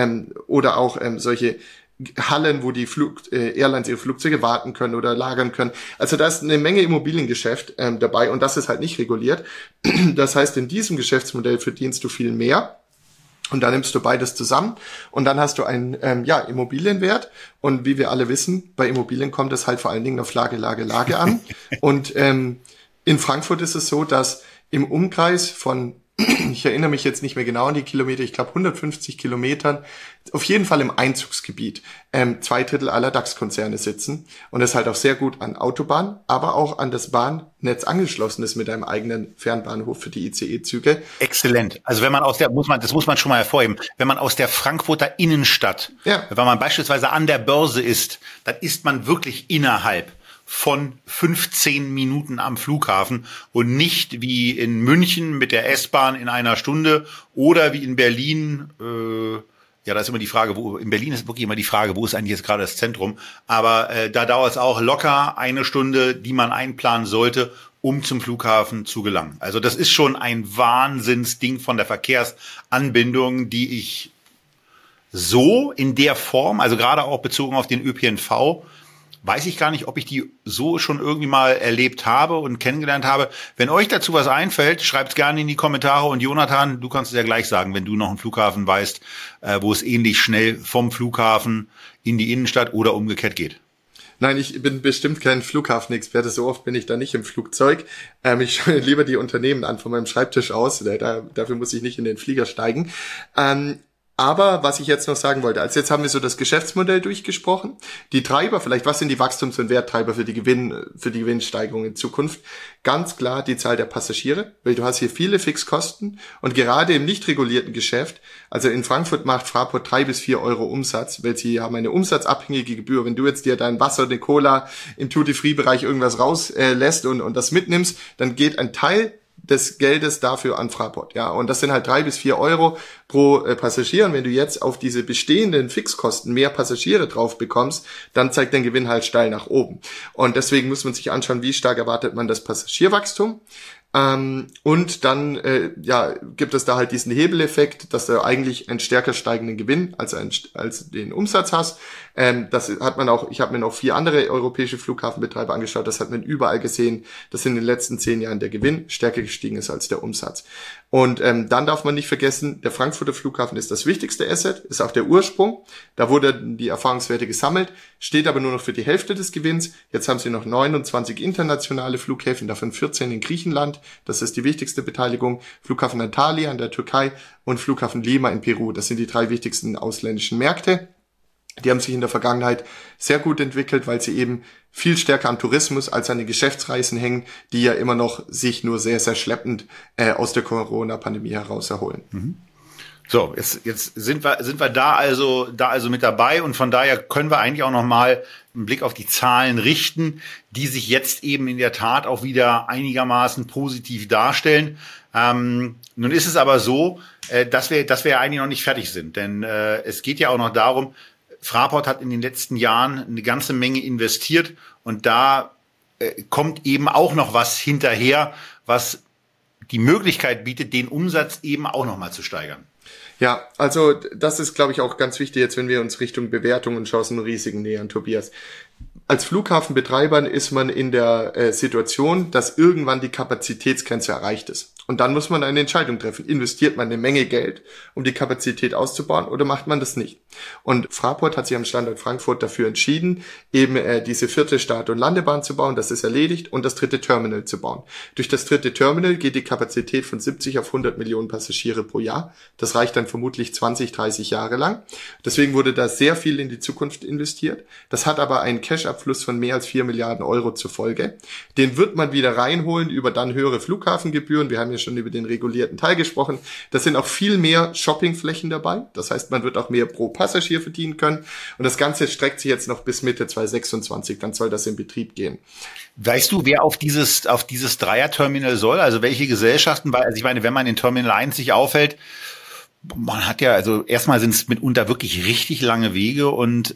oder auch solche Hallen, wo die Airlines ihre Flugzeuge warten können oder lagern können. Also da ist eine Menge Immobiliengeschäft dabei und das ist halt nicht reguliert. Das heißt, in diesem Geschäftsmodell verdienst du viel mehr. Und dann nimmst du beides zusammen und dann hast du einen Immobilienwert. Und wie wir alle wissen, bei Immobilien kommt es halt vor allen Dingen auf Lage an. Und in Frankfurt ist es so, dass im Umkreis von, ich erinnere mich jetzt nicht mehr genau an die Kilometer, ich glaube 150 Kilometern, auf jeden Fall im Einzugsgebiet 2/3 aller DAX-Konzerne sitzen und es halt auch sehr gut an Autobahn, aber auch an das Bahnnetz angeschlossen ist mit einem eigenen Fernbahnhof für die ICE-Züge. Exzellent. Also wenn man das muss man schon mal hervorheben, wenn man aus der Frankfurter Innenstadt, wenn man beispielsweise an der Börse ist, dann ist man wirklich innerhalb von 15 Minuten am Flughafen und nicht wie in München mit der S-Bahn in einer Stunde oder wie in Berlin, da ist immer die Frage, in Berlin ist wirklich immer die Frage, wo ist eigentlich jetzt gerade das Zentrum, aber da dauert es auch locker eine Stunde, die man einplanen sollte, um zum Flughafen zu gelangen. Also das ist schon ein Wahnsinnsding von der Verkehrsanbindung, die ich so in der Form, also gerade auch bezogen auf den ÖPNV, weiß ich gar nicht, ob ich die so schon irgendwie mal erlebt habe und kennengelernt habe. Wenn euch dazu was einfällt, schreibt's gerne in die Kommentare. Und Jonathan, du kannst es ja gleich sagen, wenn du noch einen Flughafen weißt, wo es ähnlich schnell vom Flughafen in die Innenstadt oder umgekehrt geht. Nein, ich bin bestimmt kein Flughafenexperte, so oft bin ich da nicht im Flugzeug. Ich schaue lieber die Unternehmen an von meinem Schreibtisch aus, dafür muss ich nicht in den Flieger steigen. Aber was ich jetzt noch sagen wollte, also jetzt haben wir so das Geschäftsmodell durchgesprochen. Die Treiber, vielleicht was sind die Wachstums- und Werttreiber für die Gewinnsteigerung in Zukunft? Ganz klar die Zahl der Passagiere, weil du hast hier viele Fixkosten und gerade im nicht regulierten Geschäft, also in Frankfurt macht Fraport 3 bis 4 Euro Umsatz, weil sie haben eine umsatzabhängige Gebühr. Wenn du jetzt dir dein Wasser, eine Cola im Duty-Free-Bereich irgendwas rauslässt und das mitnimmst, dann geht ein Teil des Geldes dafür an Fraport, ja. Und das sind halt 3 bis 4 Euro pro Passagier. Und wenn du jetzt auf diese bestehenden Fixkosten mehr Passagiere drauf bekommst, dann zeigt dein Gewinn halt steil nach oben. Und deswegen muss man sich anschauen, wie stark erwartet man das Passagierwachstum. Und dann gibt es da halt diesen Hebeleffekt, dass du eigentlich einen stärker steigenden Gewinn als den Umsatz hast. Das hat man auch, ich habe mir noch 4 andere europäische Flughafenbetreiber angeschaut, das hat man überall gesehen, dass in den letzten 10 Jahren der Gewinn stärker gestiegen ist als der Umsatz. Und dann darf man nicht vergessen, der Frankfurter Flughafen ist das wichtigste Asset, ist auch der Ursprung. Da wurden die Erfahrungswerte gesammelt, steht aber nur noch für die Hälfte des Gewinns. Jetzt haben sie noch 29 internationale Flughäfen, davon 14 in Griechenland. Das ist die wichtigste Beteiligung. Flughafen Antalya in der Türkei und Flughafen Lima in Peru. Das sind die 3 wichtigsten ausländischen Märkte. Die haben sich in der Vergangenheit sehr gut entwickelt, weil sie eben viel stärker am Tourismus als an den Geschäftsreisen hängen, die ja immer noch sich nur sehr, sehr schleppend aus der Corona-Pandemie heraus erholen. Mhm. So, jetzt sind wir da also mit dabei und von daher können wir eigentlich auch noch mal einen Blick auf die Zahlen richten, die sich jetzt eben in der Tat auch wieder einigermaßen positiv darstellen. Nun ist es aber so, dass wir ja eigentlich noch nicht fertig sind, denn es geht ja auch noch darum, Fraport hat in den letzten Jahren eine ganze Menge investiert und da kommt eben auch noch was hinterher, was die Möglichkeit bietet, den Umsatz eben auch noch mal zu steigern. Ja, also das ist, glaube ich, auch ganz wichtig jetzt, wenn wir uns Richtung Bewertung und Chancen und Risiken nähern, Tobias. Als Flughafenbetreibern ist man in der Situation, dass irgendwann die Kapazitätsgrenze erreicht ist. Und dann muss man eine Entscheidung treffen. Investiert man eine Menge Geld, um die Kapazität auszubauen, oder macht man das nicht? Und Fraport hat sich am Standort Frankfurt dafür entschieden, eben diese 4. Start- und Landebahn zu bauen, das ist erledigt, und das 3. Terminal zu bauen. Durch das 3. Terminal geht die Kapazität von 70 auf 100 Millionen Passagiere pro Jahr. Das reicht dann vermutlich 20, 30 Jahre lang. Deswegen wurde da sehr viel in die Zukunft investiert. Das hat aber einen Cash-Abfluss von mehr als 4 Milliarden Euro zur Folge. Den wird man wieder reinholen über dann höhere Flughafengebühren. Wir haben ja schon über den regulierten Teil gesprochen. Da sind auch viel mehr Shoppingflächen dabei. Das heißt, man wird auch mehr pro Passagier verdienen können. Und das Ganze streckt sich jetzt noch bis Mitte 2026. Dann soll das in Betrieb gehen. Weißt du, wer auf dieses Dreier-Terminal soll? Also welche Gesellschaften? Weil, also ich meine, wenn man in Terminal 1 sich aufhält, man hat ja, also erstmal sind es mitunter wirklich richtig lange Wege und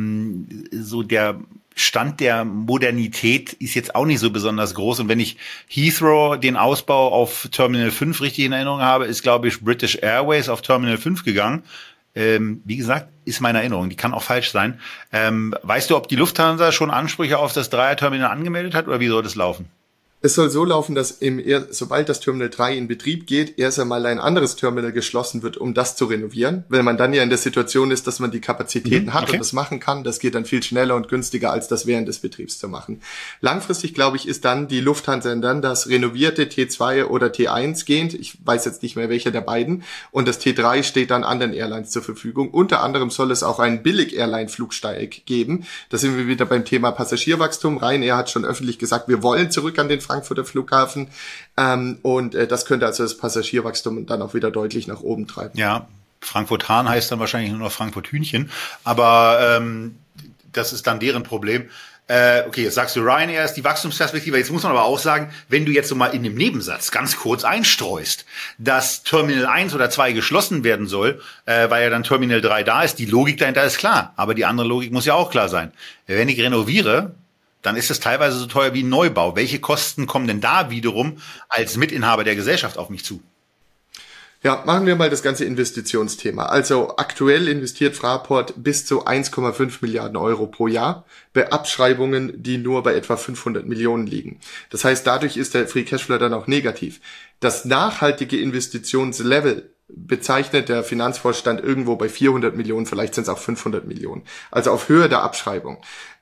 so der Stand der Modernität ist jetzt auch nicht so besonders groß. Und wenn ich Heathrow den Ausbau auf Terminal 5 richtig in Erinnerung habe, ist, glaube ich, British Airways auf Terminal 5 gegangen. Wie gesagt, ist meine Erinnerung, die kann auch falsch sein. Weißt du, ob die Lufthansa schon Ansprüche auf das Dreier-Terminal angemeldet hat oder wie soll das laufen? Es soll so laufen, dass sobald das Terminal 3 in Betrieb geht, erst einmal ein anderes Terminal geschlossen wird, um das zu renovieren, weil man dann ja in der Situation ist, dass man die Kapazitäten hat und das machen kann. Das geht dann viel schneller und günstiger, als das während des Betriebs zu machen. Langfristig, glaube ich, ist dann die Lufthansa dann das renovierte T2 oder T1 gehend. Ich weiß jetzt nicht mehr, welcher der beiden. Und das T3 steht dann anderen Airlines zur Verfügung. Unter anderem soll es auch einen Billig-Airline-Flugsteig geben. Da sind wir wieder beim Thema Passagierwachstum. Ryanair hat schon öffentlich gesagt, wir wollen zurück an den Frankfurter Flughafen und das könnte also das Passagierwachstum dann auch wieder deutlich nach oben treiben. Ja, Frankfurt-Hahn heißt dann wahrscheinlich nur noch Frankfurt-Hühnchen, aber das ist dann deren Problem. Okay, jetzt sagst du, Ryanair ist die Wachstumsperspektive. Jetzt muss man aber auch sagen, wenn du jetzt so mal in dem Nebensatz ganz kurz einstreust, dass Terminal 1 oder 2 geschlossen werden soll, weil ja dann Terminal 3 da ist, die Logik dahinter ist klar, aber die andere Logik muss ja auch klar sein. Wenn ich renoviere, dann ist es teilweise so teuer wie ein Neubau. Welche Kosten kommen denn da wiederum als Mitinhaber der Gesellschaft auf mich zu? Ja, machen wir mal das ganze Investitionsthema. Also aktuell investiert Fraport bis zu 1,5 Milliarden Euro pro Jahr bei Abschreibungen, die nur bei etwa 500 Millionen liegen. Das heißt, dadurch ist der Free Cashflow dann auch negativ. Das nachhaltige Investitionslevel bezeichnet der Finanzvorstand irgendwo bei 400 Millionen, vielleicht sind es auch 500 Millionen, also auf Höhe der Abschreibung.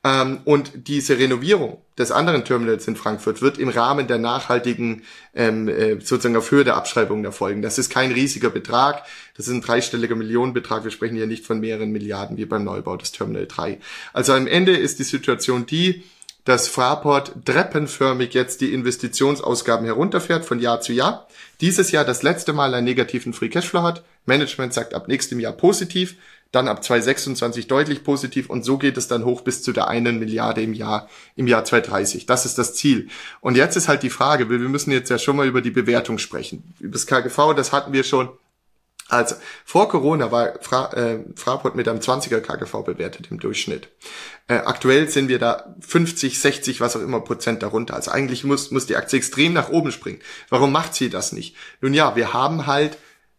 Und diese Renovierung des anderen Terminals in Frankfurt wird im Rahmen der nachhaltigen, sozusagen auf Höhe der Abschreibungen erfolgen. Das ist kein riesiger Betrag, das ist ein dreistelliger Millionenbetrag, wir sprechen hier nicht von mehreren Milliarden wie beim Neubau des Terminal 3. Also am Ende ist die Situation die, dass Fraport treppenförmig jetzt die Investitionsausgaben herunterfährt von Jahr zu Jahr. Dieses Jahr das letzte Mal einen negativen Free Cashflow hat. Management sagt ab nächstem Jahr positiv, dann ab 2026 deutlich positiv und so geht es dann hoch bis zu der 1 Milliarde im Jahr 2030. Das ist das Ziel. Und jetzt ist halt die Frage, wir müssen jetzt ja schon mal über die Bewertung sprechen. Über das KGV, das hatten wir schon. Also vor Corona war Fraport mit einem 20er KGV bewertet im Durchschnitt. Aktuell sind wir da 50, 60, was auch immer Prozent darunter. Also eigentlich muss die Aktie extrem nach oben springen. Warum macht sie das nicht? Nun ja, wir haben halt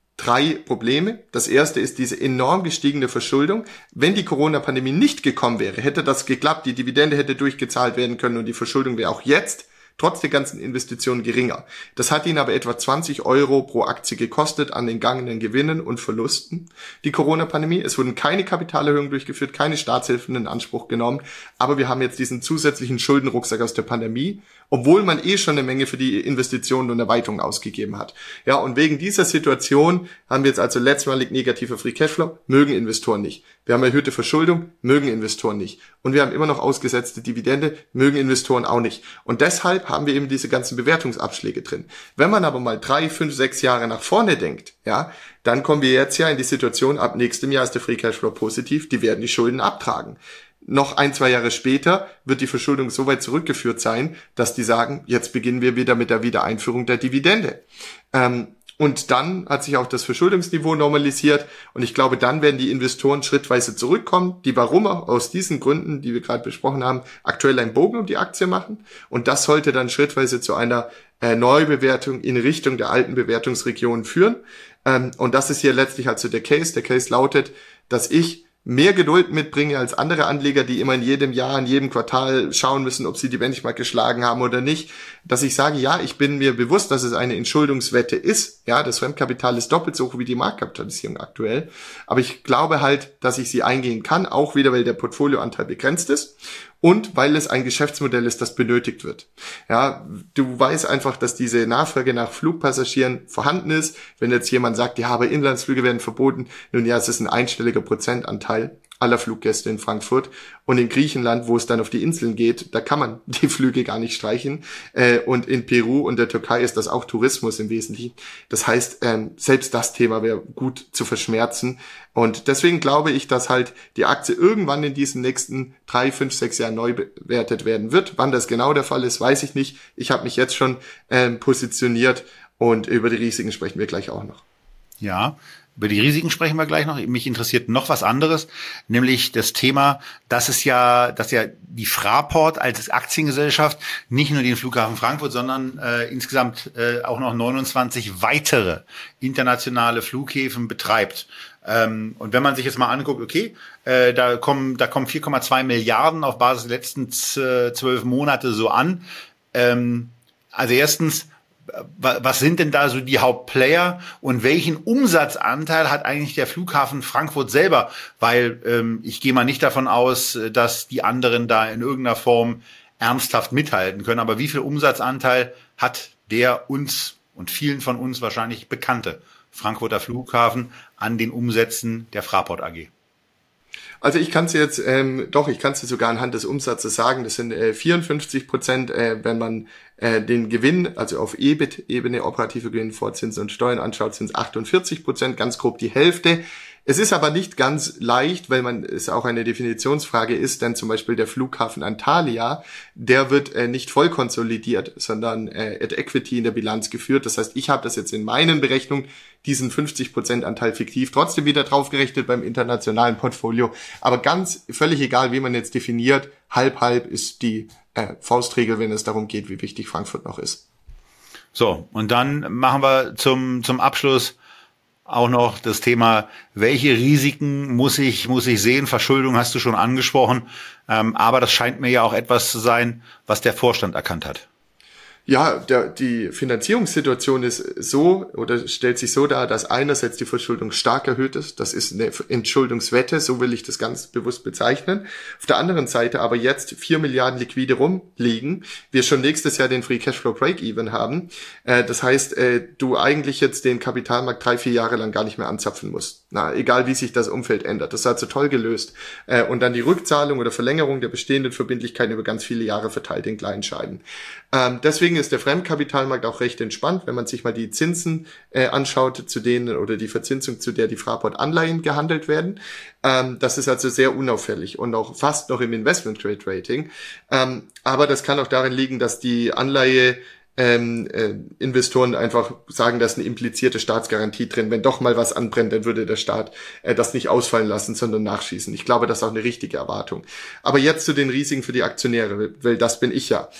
3 Probleme. Das erste ist diese enorm gestiegene Verschuldung. Wenn die Corona-Pandemie nicht gekommen wäre, hätte das geklappt, die Dividende hätte durchgezahlt werden können und die Verschuldung wäre auch jetzt trotz der ganzen Investitionen geringer. Das hat ihn aber etwa 20 Euro pro Aktie gekostet an den gangenen Gewinnen und Verlusten. Die Corona-Pandemie, es wurden keine Kapitalerhöhungen durchgeführt, keine Staatshilfen in Anspruch genommen, aber wir haben jetzt diesen zusätzlichen Schuldenrucksack aus der Pandemie, obwohl man schon eine Menge für die Investitionen und Erweiterung ausgegeben hat. Ja, und wegen dieser Situation haben wir jetzt also letztmalig negativer Free Cashflow, mögen Investoren nicht. Wir haben erhöhte Verschuldung, mögen Investoren nicht. Und wir haben immer noch ausgesetzte Dividende, mögen Investoren auch nicht. Und deshalb haben wir eben diese ganzen Bewertungsabschläge drin. Wenn man aber mal 3, 5, 6 Jahre nach vorne denkt, ja, dann kommen wir jetzt ja in die Situation, ab nächstem Jahr ist der Free Cashflow positiv, die werden die Schulden abtragen. Noch 1, 2 Jahre später wird die Verschuldung so weit zurückgeführt sein, dass die sagen, jetzt beginnen wir wieder mit der Wiedereinführung der Dividende. Und dann hat sich auch das Verschuldungsniveau normalisiert und ich glaube, dann werden die Investoren schrittweise zurückkommen, die warum auch aus diesen Gründen, die wir gerade besprochen haben, aktuell einen Bogen um die Aktie machen und das sollte dann schrittweise zu einer Neubewertung in Richtung der alten Bewertungsregionen führen. Und das ist hier letztlich also der Case. Der Case lautet, dass ich mehr Geduld mitbringe als andere Anleger, die immer in jedem Jahr, in jedem Quartal schauen müssen, ob sie die Benchmark geschlagen haben oder nicht, dass ich sage, ja, ich bin mir bewusst, dass es eine Entschuldungswette ist. Ja, das Fremdkapital ist doppelt so hoch wie die Marktkapitalisierung aktuell. Aber ich glaube halt, dass ich sie eingehen kann, auch wieder, weil der Portfolioanteil begrenzt ist. Und weil es ein Geschäftsmodell ist, das benötigt wird. Ja, du weißt einfach, dass diese Nachfrage nach Flugpassagieren vorhanden ist. Wenn jetzt jemand sagt, ja, aber Inlandsflüge werden verboten, nun ja, es ist ein einstelliger Prozentanteil aller Fluggäste in Frankfurt. Und in Griechenland, wo es dann auf die Inseln geht, da kann man die Flüge gar nicht streichen. Und in Peru und der Türkei ist das auch Tourismus im Wesentlichen. Das heißt, selbst das Thema wäre gut zu verschmerzen. Und deswegen glaube ich, dass halt die Aktie irgendwann in diesen nächsten 3, 5, 6 Jahren neu bewertet werden wird. Wann das genau der Fall ist, weiß ich nicht. Ich habe mich jetzt schon positioniert und über die Risiken sprechen wir gleich auch noch. Ja, über die Risiken sprechen wir gleich noch. Mich interessiert noch was anderes, nämlich das Thema, dass ja die Fraport als Aktiengesellschaft nicht nur den Flughafen Frankfurt, sondern insgesamt auch noch 29 weitere internationale Flughäfen betreibt. Und wenn man sich jetzt mal anguckt, okay, da kommen 4,2 Milliarden auf Basis der letzten 12 Monate so an. Also erstens, was sind denn da so die Hauptplayer und welchen Umsatzanteil hat eigentlich der Flughafen Frankfurt selber? Weil ich gehe mal nicht davon aus, dass die anderen da in irgendeiner Form ernsthaft mithalten können. Aber wie viel Umsatzanteil hat der uns und vielen von uns wahrscheinlich bekannte Frankfurter Flughafen an den Umsätzen der Fraport AG? Also ich kann es jetzt, ich kann es sogar anhand des Umsatzes sagen, das sind 54%, wenn man den Gewinn, also auf EBIT-Ebene, operative Gewinn vor Zinsen und Steuern anschaut, sind es 48%, ganz grob die Hälfte. Es ist aber nicht ganz leicht, weil es auch eine Definitionsfrage ist, denn zum Beispiel der Flughafen Antalya, der wird nicht voll konsolidiert, sondern at Equity in der Bilanz geführt. Das heißt, ich habe das jetzt in meinen Berechnungen, diesen 50% Anteil fiktiv, trotzdem wieder draufgerechnet beim internationalen Portfolio. Aber ganz völlig egal, wie man jetzt definiert, halb ist die Faustregel, wenn es darum geht, wie wichtig Frankfurt noch ist. So, und dann machen wir zum Abschluss auch noch das Thema, welche Risiken muss ich sehen? Verschuldung hast du schon angesprochen. Aber das scheint mir ja auch etwas zu sein, was der Vorstand erkannt hat. Ja, die Finanzierungssituation ist so oder stellt sich so dar, dass einerseits die Verschuldung stark erhöht ist. Das ist eine Entschuldungswette, so will ich das ganz bewusst bezeichnen. Auf der anderen Seite aber jetzt 4 Milliarden liquide rumliegen. Wir schon nächstes Jahr den Free Cashflow Break-Even haben. Das heißt, du eigentlich jetzt den Kapitalmarkt 3-4 Jahre lang gar nicht mehr anzapfen musst. Egal wie sich das Umfeld ändert. Das ist also toll gelöst. Und dann die Rückzahlung oder Verlängerung der bestehenden Verbindlichkeiten über ganz viele Jahre verteilt in Kleinscheinen. Deswegen ist der Fremdkapitalmarkt auch recht entspannt, wenn man sich mal die Zinsen anschaut, zu denen oder die Verzinsung, zu der die Fraport-Anleihen gehandelt werden. Das ist also sehr unauffällig und auch fast noch im Investment-Grade-Rating. Aber das kann auch darin liegen, dass die Anleihe Investoren einfach sagen, da ist eine implizierte Staatsgarantie drin. Wenn doch mal was anbrennt, dann würde der Staat das nicht ausfallen lassen, sondern nachschießen. Ich glaube, das ist auch eine richtige Erwartung. Aber jetzt zu den Risiken für die Aktionäre, weil das bin ich ja.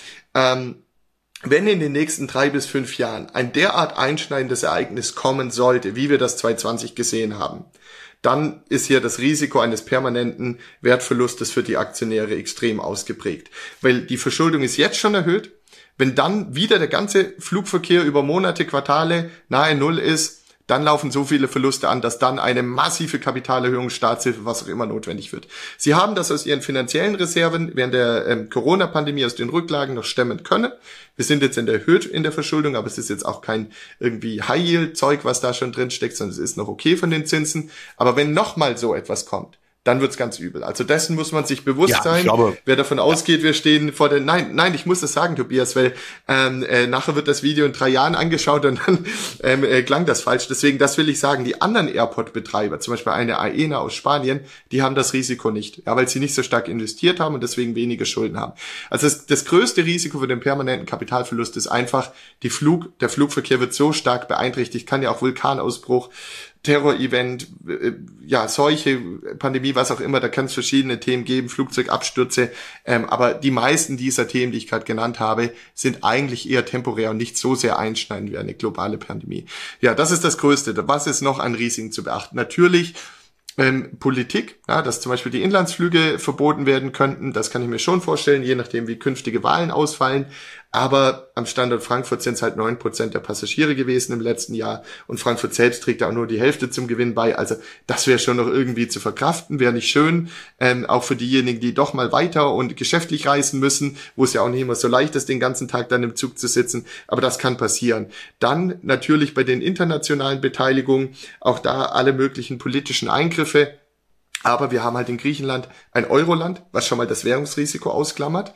Wenn in den nächsten 3 bis 5 Jahren ein derart einschneidendes Ereignis kommen sollte, wie wir das 2020 gesehen haben, dann ist hier das Risiko eines permanenten Wertverlustes für die Aktionäre extrem ausgeprägt. Weil die Verschuldung ist jetzt schon erhöht. Wenn dann wieder der ganze Flugverkehr über Monate, Quartale nahe Null ist, dann laufen so viele Verluste an, dass dann eine massive Kapitalerhöhung, Staatshilfe, was auch immer notwendig wird. Sie haben das aus ihren finanziellen Reserven während der Corona-Pandemie aus den Rücklagen noch stemmen können. Wir sind jetzt erhöht in der Verschuldung, aber es ist jetzt auch kein irgendwie High-Yield-Zeug, was da schon drin steckt, sondern es ist noch okay von den Zinsen. Aber wenn nochmal so etwas kommt, dann wird's ganz übel. Also dessen muss man sich bewusst sein. Wer davon ausgeht, wir stehen vor der... Nein, ich muss das sagen, Tobias, weil nachher wird das Video in 3 Jahren angeschaut und dann klang das falsch. Deswegen, das will ich sagen, die anderen Airport-Betreiber, zum Beispiel eine Aena aus Spanien, die haben das Risiko nicht, ja, weil sie nicht so stark investiert haben und deswegen weniger Schulden haben. Also das größte Risiko für den permanenten Kapitalverlust ist einfach, der Flugverkehr wird so stark beeinträchtigt, kann ja auch Vulkanausbruch, Terror-Event, ja, Seuche, Pandemie, was auch immer, da kann es verschiedene Themen geben, Flugzeugabstürze, aber die meisten dieser Themen, die ich gerade genannt habe, sind eigentlich eher temporär und nicht so sehr einschneidend wie eine globale Pandemie. Ja, das ist das Größte. Was ist noch an Risiken zu beachten? Natürlich Politik, ja, dass zum Beispiel die Inlandsflüge verboten werden könnten, das kann ich mir schon vorstellen, je nachdem wie künftige Wahlen ausfallen, aber am Standort Frankfurt sind es halt 9% der Passagiere gewesen im letzten Jahr und Frankfurt selbst trägt da auch nur die Hälfte zum Gewinn bei, also das wäre schon noch irgendwie zu verkraften, wäre nicht schön, auch für diejenigen, die doch mal weiter und geschäftlich reisen müssen, wo es ja auch nicht immer so leicht ist, den ganzen Tag dann im Zug zu sitzen, aber das kann passieren. Dann natürlich bei den internationalen Beteiligungen, auch da alle möglichen politischen Eingriffe, aber wir haben halt in Griechenland ein Euroland, was schon mal das Währungsrisiko ausklammert.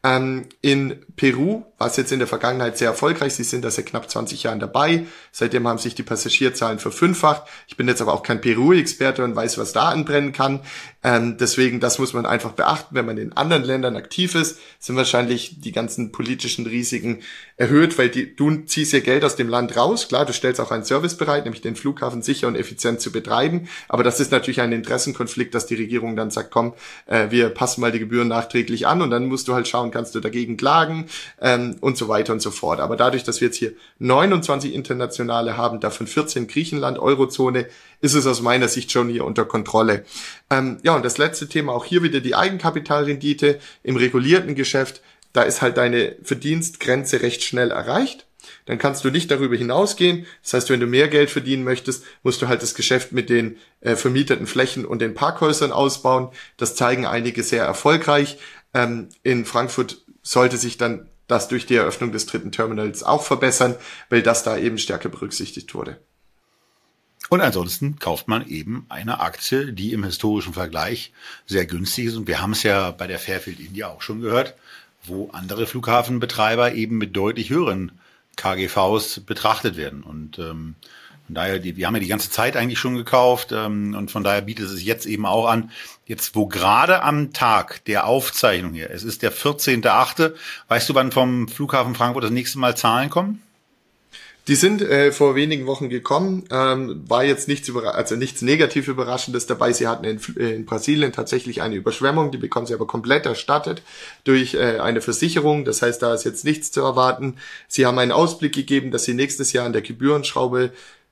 In Peru war es jetzt in der Vergangenheit sehr erfolgreich. Sie sind da seit knapp 20 Jahren dabei. Seitdem haben sich die Passagierzahlen verfünffacht. Ich bin jetzt aber auch kein Peru-Experte und weiß, was da anbrennen kann. Deswegen, das muss man einfach beachten. Wenn man in anderen Ländern aktiv ist, sind wahrscheinlich die ganzen politischen Risiken erhöht, weil du ziehst ja Geld aus dem Land raus. Klar, du stellst auch einen Service bereit, nämlich den Flughafen sicher und effizient zu betreiben. Aber das ist natürlich ein Interessenkonflikt, dass die Regierung dann sagt, komm, wir passen mal die Gebühren nachträglich an und dann musst du halt schauen, kannst du dagegen klagen und so weiter und so fort. Aber dadurch, dass wir jetzt hier 29 internationale haben, davon 14 Griechenland, Eurozone, ist es aus meiner Sicht schon hier unter Kontrolle. Ja, und das letzte Thema, auch hier wieder die Eigenkapitalrendite im regulierten Geschäft. Da ist halt deine Verdienstgrenze recht schnell erreicht. Dann kannst du nicht darüber hinausgehen. Das heißt, wenn du mehr Geld verdienen möchtest, musst du halt das Geschäft mit den vermieteten Flächen und den Parkhäusern ausbauen. Das zeigen einige sehr erfolgreich. In Frankfurt sollte sich dann das durch die Eröffnung des 3. Terminals auch verbessern, weil das da eben stärker berücksichtigt wurde. Und ansonsten kauft man eben eine Aktie, die im historischen Vergleich sehr günstig ist. Und wir haben es ja bei der Fairfield India auch schon gehört, wo andere Flughafenbetreiber eben mit deutlich höheren KGVs betrachtet werden. Und von daher, wir haben ja die ganze Zeit eigentlich schon gekauft und von daher bietet es sich jetzt eben auch an, jetzt wo gerade am Tag der Aufzeichnung hier, es ist der 14.8., weißt du, wann vom Flughafen Frankfurt das nächste Mal Zahlen kommen? Die sind vor wenigen Wochen gekommen, war jetzt nichts negativ Überraschendes dabei. Sie hatten in Brasilien tatsächlich eine Überschwemmung, die bekommen sie aber komplett erstattet durch eine Versicherung. Das heißt, da ist jetzt nichts zu erwarten. Sie haben einen Ausblick gegeben, dass sie nächstes Jahr an der Gebührenschraube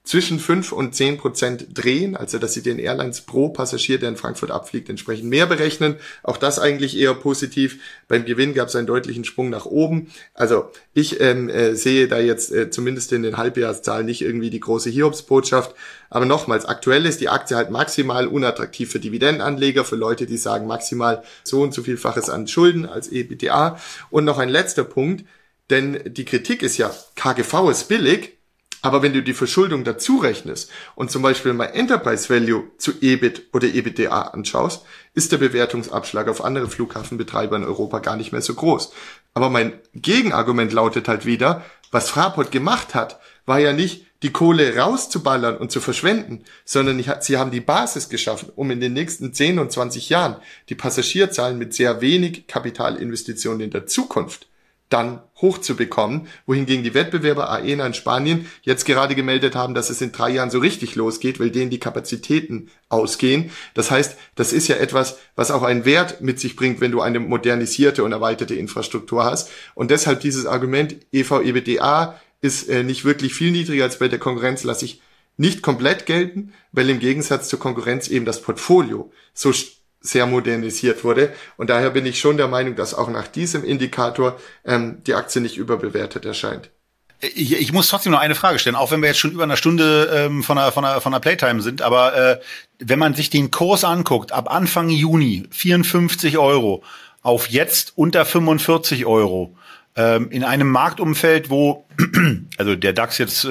zwischen 5 und 10% drehen, also dass sie den Airlines pro Passagier, der in Frankfurt abfliegt, entsprechend mehr berechnen. Auch das eigentlich eher positiv. Beim Gewinn gab es einen deutlichen Sprung nach oben. Also ich sehe da jetzt zumindest in den Halbjahreszahlen nicht irgendwie die große Hiobsbotschaft. Aber nochmals, aktuell ist die Aktie halt maximal unattraktiv für Dividendenanleger, für Leute, die sagen maximal so und so vielfaches an Schulden als EBITDA. Und noch ein letzter Punkt, denn die Kritik ist ja, KGV ist billig, aber wenn du die Verschuldung dazu rechnest und zum Beispiel mal Enterprise Value zu EBIT oder EBITDA anschaust, ist der Bewertungsabschlag auf andere Flughafenbetreiber in Europa gar nicht mehr so groß. Aber mein Gegenargument lautet halt wieder, was Fraport gemacht hat, war ja nicht die Kohle rauszuballern und zu verschwenden, sondern sie haben die Basis geschaffen, um in den nächsten 10 und 20 Jahren die Passagierzahlen mit sehr wenig Kapitalinvestitionen in der Zukunft dann hochzubekommen, wohingegen die Wettbewerber Aena in Spanien jetzt gerade gemeldet haben, dass es in 3 Jahren so richtig losgeht, weil denen die Kapazitäten ausgehen. Das heißt, das ist ja etwas, was auch einen Wert mit sich bringt, wenn du eine modernisierte und erweiterte Infrastruktur hast. Und deshalb dieses Argument, EV/EBITDA ist nicht wirklich viel niedriger als bei der Konkurrenz, lasse ich nicht komplett gelten, weil im Gegensatz zur Konkurrenz eben das Portfolio so sehr modernisiert wurde. Und daher bin ich schon der Meinung, dass auch nach diesem Indikator die Aktie nicht überbewertet erscheint. Ich muss trotzdem noch eine Frage stellen, auch wenn wir jetzt schon über eine Stunde von der Playtime sind, aber wenn man sich den Kurs anguckt, ab Anfang Juni 54 € auf jetzt unter 45 €, in einem Marktumfeld, wo also der DAX jetzt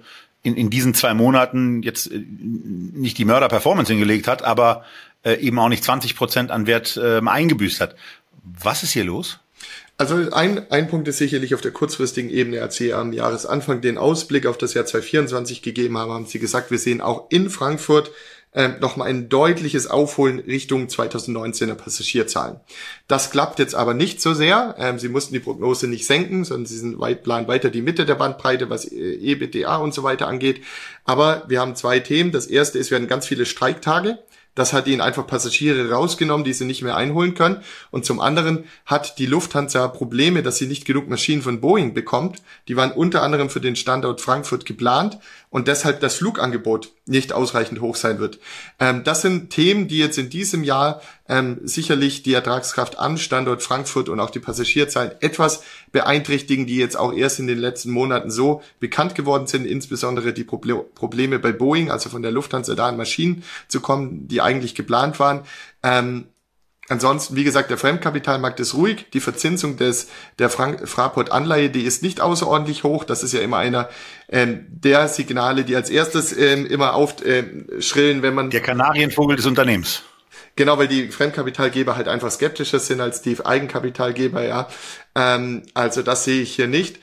in diesen 2 Monaten jetzt nicht die Mörder-Performance hingelegt hat, aber eben auch nicht 20% an Wert eingebüßt hat. Was ist hier los? Also ein Punkt ist sicherlich auf der kurzfristigen Ebene, als Sie am Jahresanfang den Ausblick auf das Jahr 2024 gegeben haben, haben Sie gesagt, wir sehen auch in Frankfurt nochmal ein deutliches Aufholen Richtung 2019er Passagierzahlen. Das klappt jetzt aber nicht so sehr. Sie mussten die Prognose nicht senken, sondern sie planen weiter die Mitte der Bandbreite, was EBITDA und so weiter angeht. Aber wir haben 2 Themen. Das erste ist, wir hatten ganz viele Streiktage. Das hat ihnen einfach Passagiere rausgenommen, die sie nicht mehr einholen können. Und zum anderen hat die Lufthansa Probleme, dass sie nicht genug Maschinen von Boeing bekommt. Die waren unter anderem für den Standort Frankfurt geplant und deshalb das Flugangebot nicht ausreichend hoch sein wird. Das sind Themen, die jetzt in diesem Jahr sicherlich die Ertragskraft am Standort Frankfurt und auch die Passagierzahlen etwas beeinträchtigen, die jetzt auch erst in den letzten Monaten so bekannt geworden sind, insbesondere die Probleme bei Boeing, also von der Lufthansa da an Maschinen zu kommen, die eigentlich geplant waren. Ansonsten, wie gesagt, der Fremdkapitalmarkt ist ruhig. Die Verzinsung der Fraport-Anleihe, die ist nicht außerordentlich hoch. Das ist ja immer einer der Signale, die als erstes immer aufschrillen, wenn man... Der Kanarienvogel des Unternehmens. Genau, weil die Fremdkapitalgeber halt einfach skeptischer sind als die Eigenkapitalgeber, ja. Also das sehe ich hier nicht.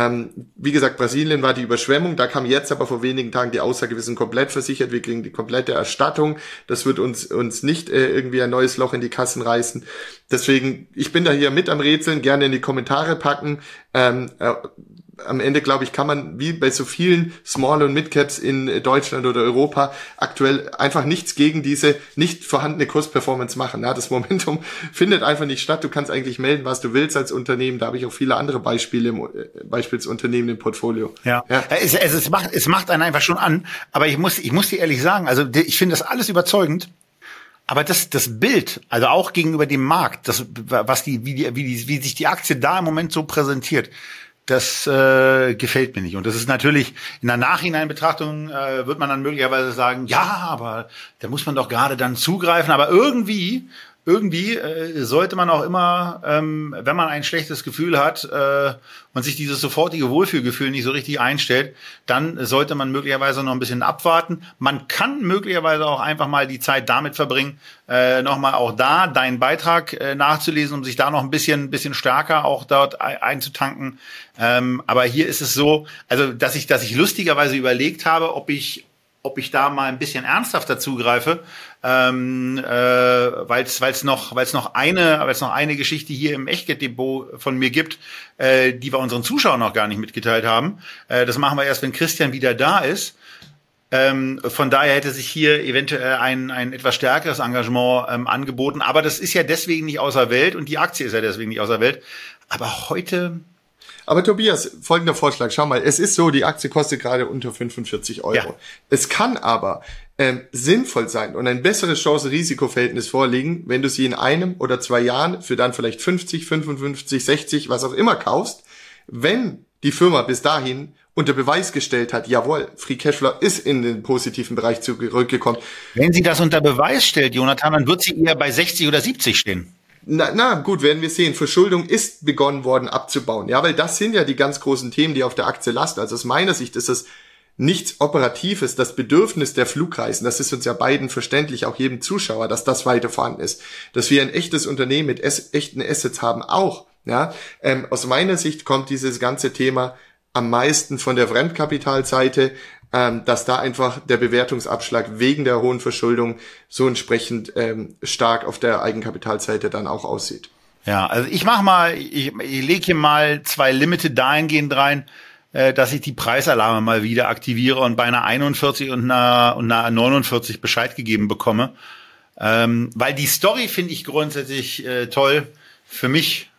Wie gesagt, Brasilien war die Überschwemmung, da kam jetzt aber vor wenigen Tagen die Aussage, wir sind komplett versichert, wir kriegen die komplette Erstattung, das wird uns nicht irgendwie ein neues Loch in die Kassen reißen. Deswegen, ich bin da hier mit am Rätseln, gerne in die Kommentare packen. Am Ende, glaube ich, kann man, wie bei so vielen Small- und Mid-Caps in Deutschland oder Europa, aktuell einfach nichts gegen diese nicht vorhandene Kursperformance machen. Ja, das Momentum findet einfach nicht statt. Du kannst eigentlich melden, was du willst als Unternehmen. Da habe ich auch viele andere Beispielsunternehmen im Portfolio. Ja. Es macht einen einfach schon an. Aber ich muss dir ehrlich sagen, also ich finde das alles überzeugend. Aber das Bild, also auch gegenüber dem Markt, wie sich die Aktie da im Moment so präsentiert, das gefällt mir nicht. Und das ist natürlich in der Nachhineinbetrachtung wird man dann möglicherweise sagen, ja, aber da muss man doch gerade dann zugreifen. Aber irgendwie sollte man auch immer, wenn man ein schlechtes Gefühl hat und sich dieses sofortige Wohlfühlgefühl nicht so richtig einstellt, dann sollte man möglicherweise noch ein bisschen abwarten. Man kann möglicherweise auch einfach mal die Zeit damit verbringen, nochmal auch da deinen Beitrag nachzulesen, um sich da noch ein bisschen stärker auch dort einzutanken. Aber hier ist es so, also dass ich lustigerweise überlegt habe, ob ich da mal ein bisschen ernsthafter zugreife, weil es noch eine Geschichte hier im Echtgeld-Depot von mir gibt, die wir unseren Zuschauern noch gar nicht mitgeteilt haben. Das machen wir erst, wenn Christian wieder da ist. Von daher hätte sich hier eventuell ein etwas stärkeres Engagement angeboten. Aber das ist ja deswegen nicht außer Welt und die Aktie ist ja deswegen nicht außer Welt. Aber heute Aber Tobias, folgender Vorschlag, schau mal, es ist so, die Aktie kostet gerade unter 45 Euro. Ja. Es kann aber sinnvoll sein und ein besseres Chance-Risiko-Verhältnis vorliegen, wenn du sie in 1 oder 2 Jahren für dann vielleicht 50, 55, 60, was auch immer kaufst, wenn die Firma bis dahin unter Beweis gestellt hat, jawohl, Free Cashflow ist in den positiven Bereich zurückgekommen. Wenn sie das unter Beweis stellt, Jonathan, dann wird sie eher bei 60 oder 70 stehen. Na gut, werden wir sehen. Verschuldung ist begonnen worden abzubauen. Ja, weil das sind ja die ganz großen Themen, die auf der Aktie lasten. Also aus meiner Sicht ist es nichts Operatives, das Bedürfnis der Flugreisen, das ist uns ja beiden verständlich, auch jedem Zuschauer, dass das weiter vorhanden ist. Dass wir ein echtes Unternehmen mit echten Assets haben, auch. Ja, aus meiner Sicht kommt dieses ganze Thema am meisten von der Fremdkapitalseite, dass da einfach der Bewertungsabschlag wegen der hohen Verschuldung so entsprechend stark auf der Eigenkapitalseite dann auch aussieht. Ja, also ich lege hier mal 2 Limited dahingehend rein, dass ich die Preisalarme mal wieder aktiviere und bei einer 41 und einer 49 Bescheid gegeben bekomme. Weil die Story finde ich grundsätzlich toll. Für mich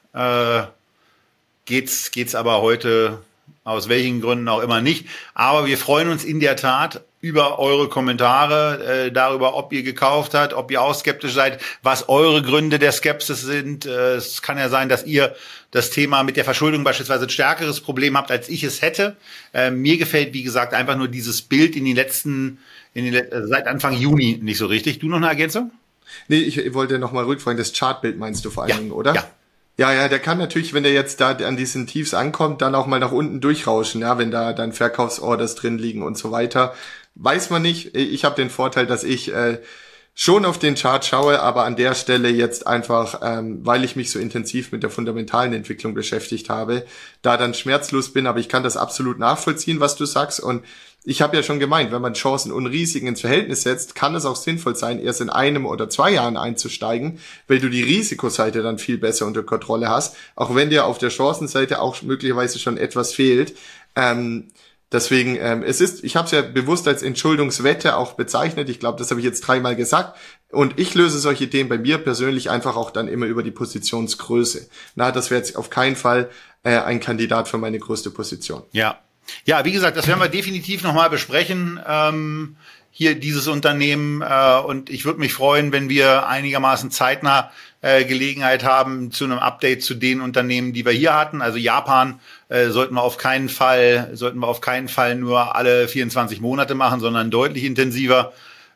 geht's aber heute aus welchen Gründen auch immer nicht. Aber wir freuen uns in der Tat über eure Kommentare, darüber, ob ihr gekauft habt, ob ihr auch skeptisch seid, was eure Gründe der Skepsis sind. Es kann ja sein, dass ihr das Thema mit der Verschuldung beispielsweise ein stärkeres Problem habt, als ich es hätte. Mir gefällt, wie gesagt, einfach nur dieses Bild seit Anfang Juni nicht so richtig. Du noch eine Ergänzung? Nee, ich wollte noch mal rückfragen, das Chartbild meinst du vor allen Dingen, oder? Ja. Ja, der kann natürlich, wenn der jetzt da an diesen Tiefs ankommt, dann auch mal nach unten durchrauschen, ja, wenn da dann Verkaufsorders drin liegen und so weiter. Weiß man nicht. Ich habe den Vorteil, dass ich schon auf den Chart schaue, aber an der Stelle jetzt einfach, weil ich mich so intensiv mit der fundamentalen Entwicklung beschäftigt habe, da dann schmerzlos bin, aber ich kann das absolut nachvollziehen, was du sagst, und ich habe ja schon gemeint, wenn man Chancen und Risiken ins Verhältnis setzt, kann es auch sinnvoll sein, erst in 1 oder 2 Jahren einzusteigen, weil du die Risikoseite dann viel besser unter Kontrolle hast, auch wenn dir auf der Chancenseite auch möglicherweise schon etwas fehlt. Deswegen, ich habe es ja bewusst als Entschuldungswette auch bezeichnet. Ich glaube, das habe ich jetzt 3-mal gesagt. Und ich löse solche Themen bei mir persönlich einfach auch dann immer über die Positionsgröße. Das wäre jetzt auf keinen Fall ein Kandidat für meine größte Position. Ja, wie gesagt, das werden wir definitiv nochmal besprechen, hier dieses Unternehmen. Und ich würde mich freuen, wenn wir einigermaßen zeitnah Gelegenheit haben zu einem Update zu den Unternehmen, die wir hier hatten. Also Japan sollten wir auf keinen Fall nur alle 24 Monate machen, sondern deutlich intensiver.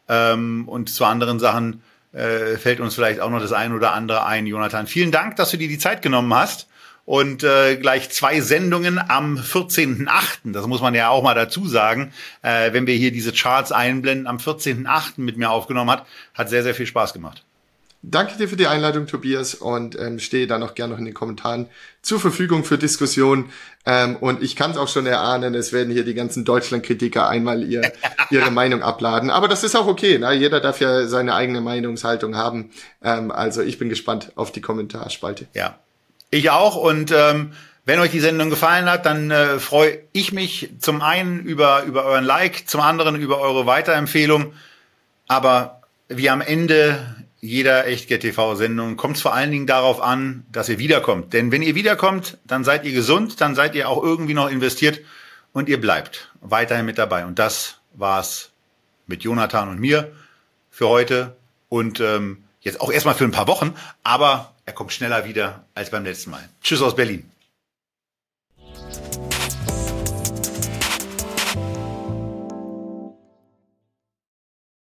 Und zu anderen Sachen fällt uns vielleicht auch noch das ein oder andere ein. Jonathan, vielen Dank, dass du dir die Zeit genommen hast. Und gleich 2 Sendungen am 14.8., das muss man ja auch mal dazu sagen, wenn wir hier diese Charts einblenden, am 14.8. mit mir aufgenommen hat sehr, sehr viel Spaß gemacht. Danke dir für die Einladung, Tobias, und stehe da noch gerne noch in den Kommentaren zur Verfügung für Diskussionen. Und ich kann es auch schon erahnen, es werden hier die ganzen Deutschland-Kritiker einmal ihre Meinung abladen. Aber das ist auch okay, ne? Jeder darf ja seine eigene Meinungshaltung haben. Also ich bin gespannt auf die Kommentarspalte. Ja. Ich auch, und wenn euch die Sendung gefallen hat, dann freue ich mich zum einen über euren Like, zum anderen über eure Weiterempfehlung. Aber wie am Ende jeder Echtgeld-TV-Sendung kommt es vor allen Dingen darauf an, dass ihr wiederkommt. Denn wenn ihr wiederkommt, dann seid ihr gesund, dann seid ihr auch irgendwie noch investiert und ihr bleibt weiterhin mit dabei. Und das war's mit Jonathan und mir für heute und jetzt auch erstmal für ein paar Wochen, aber er kommt schneller wieder als beim letzten Mal. Tschüss aus Berlin.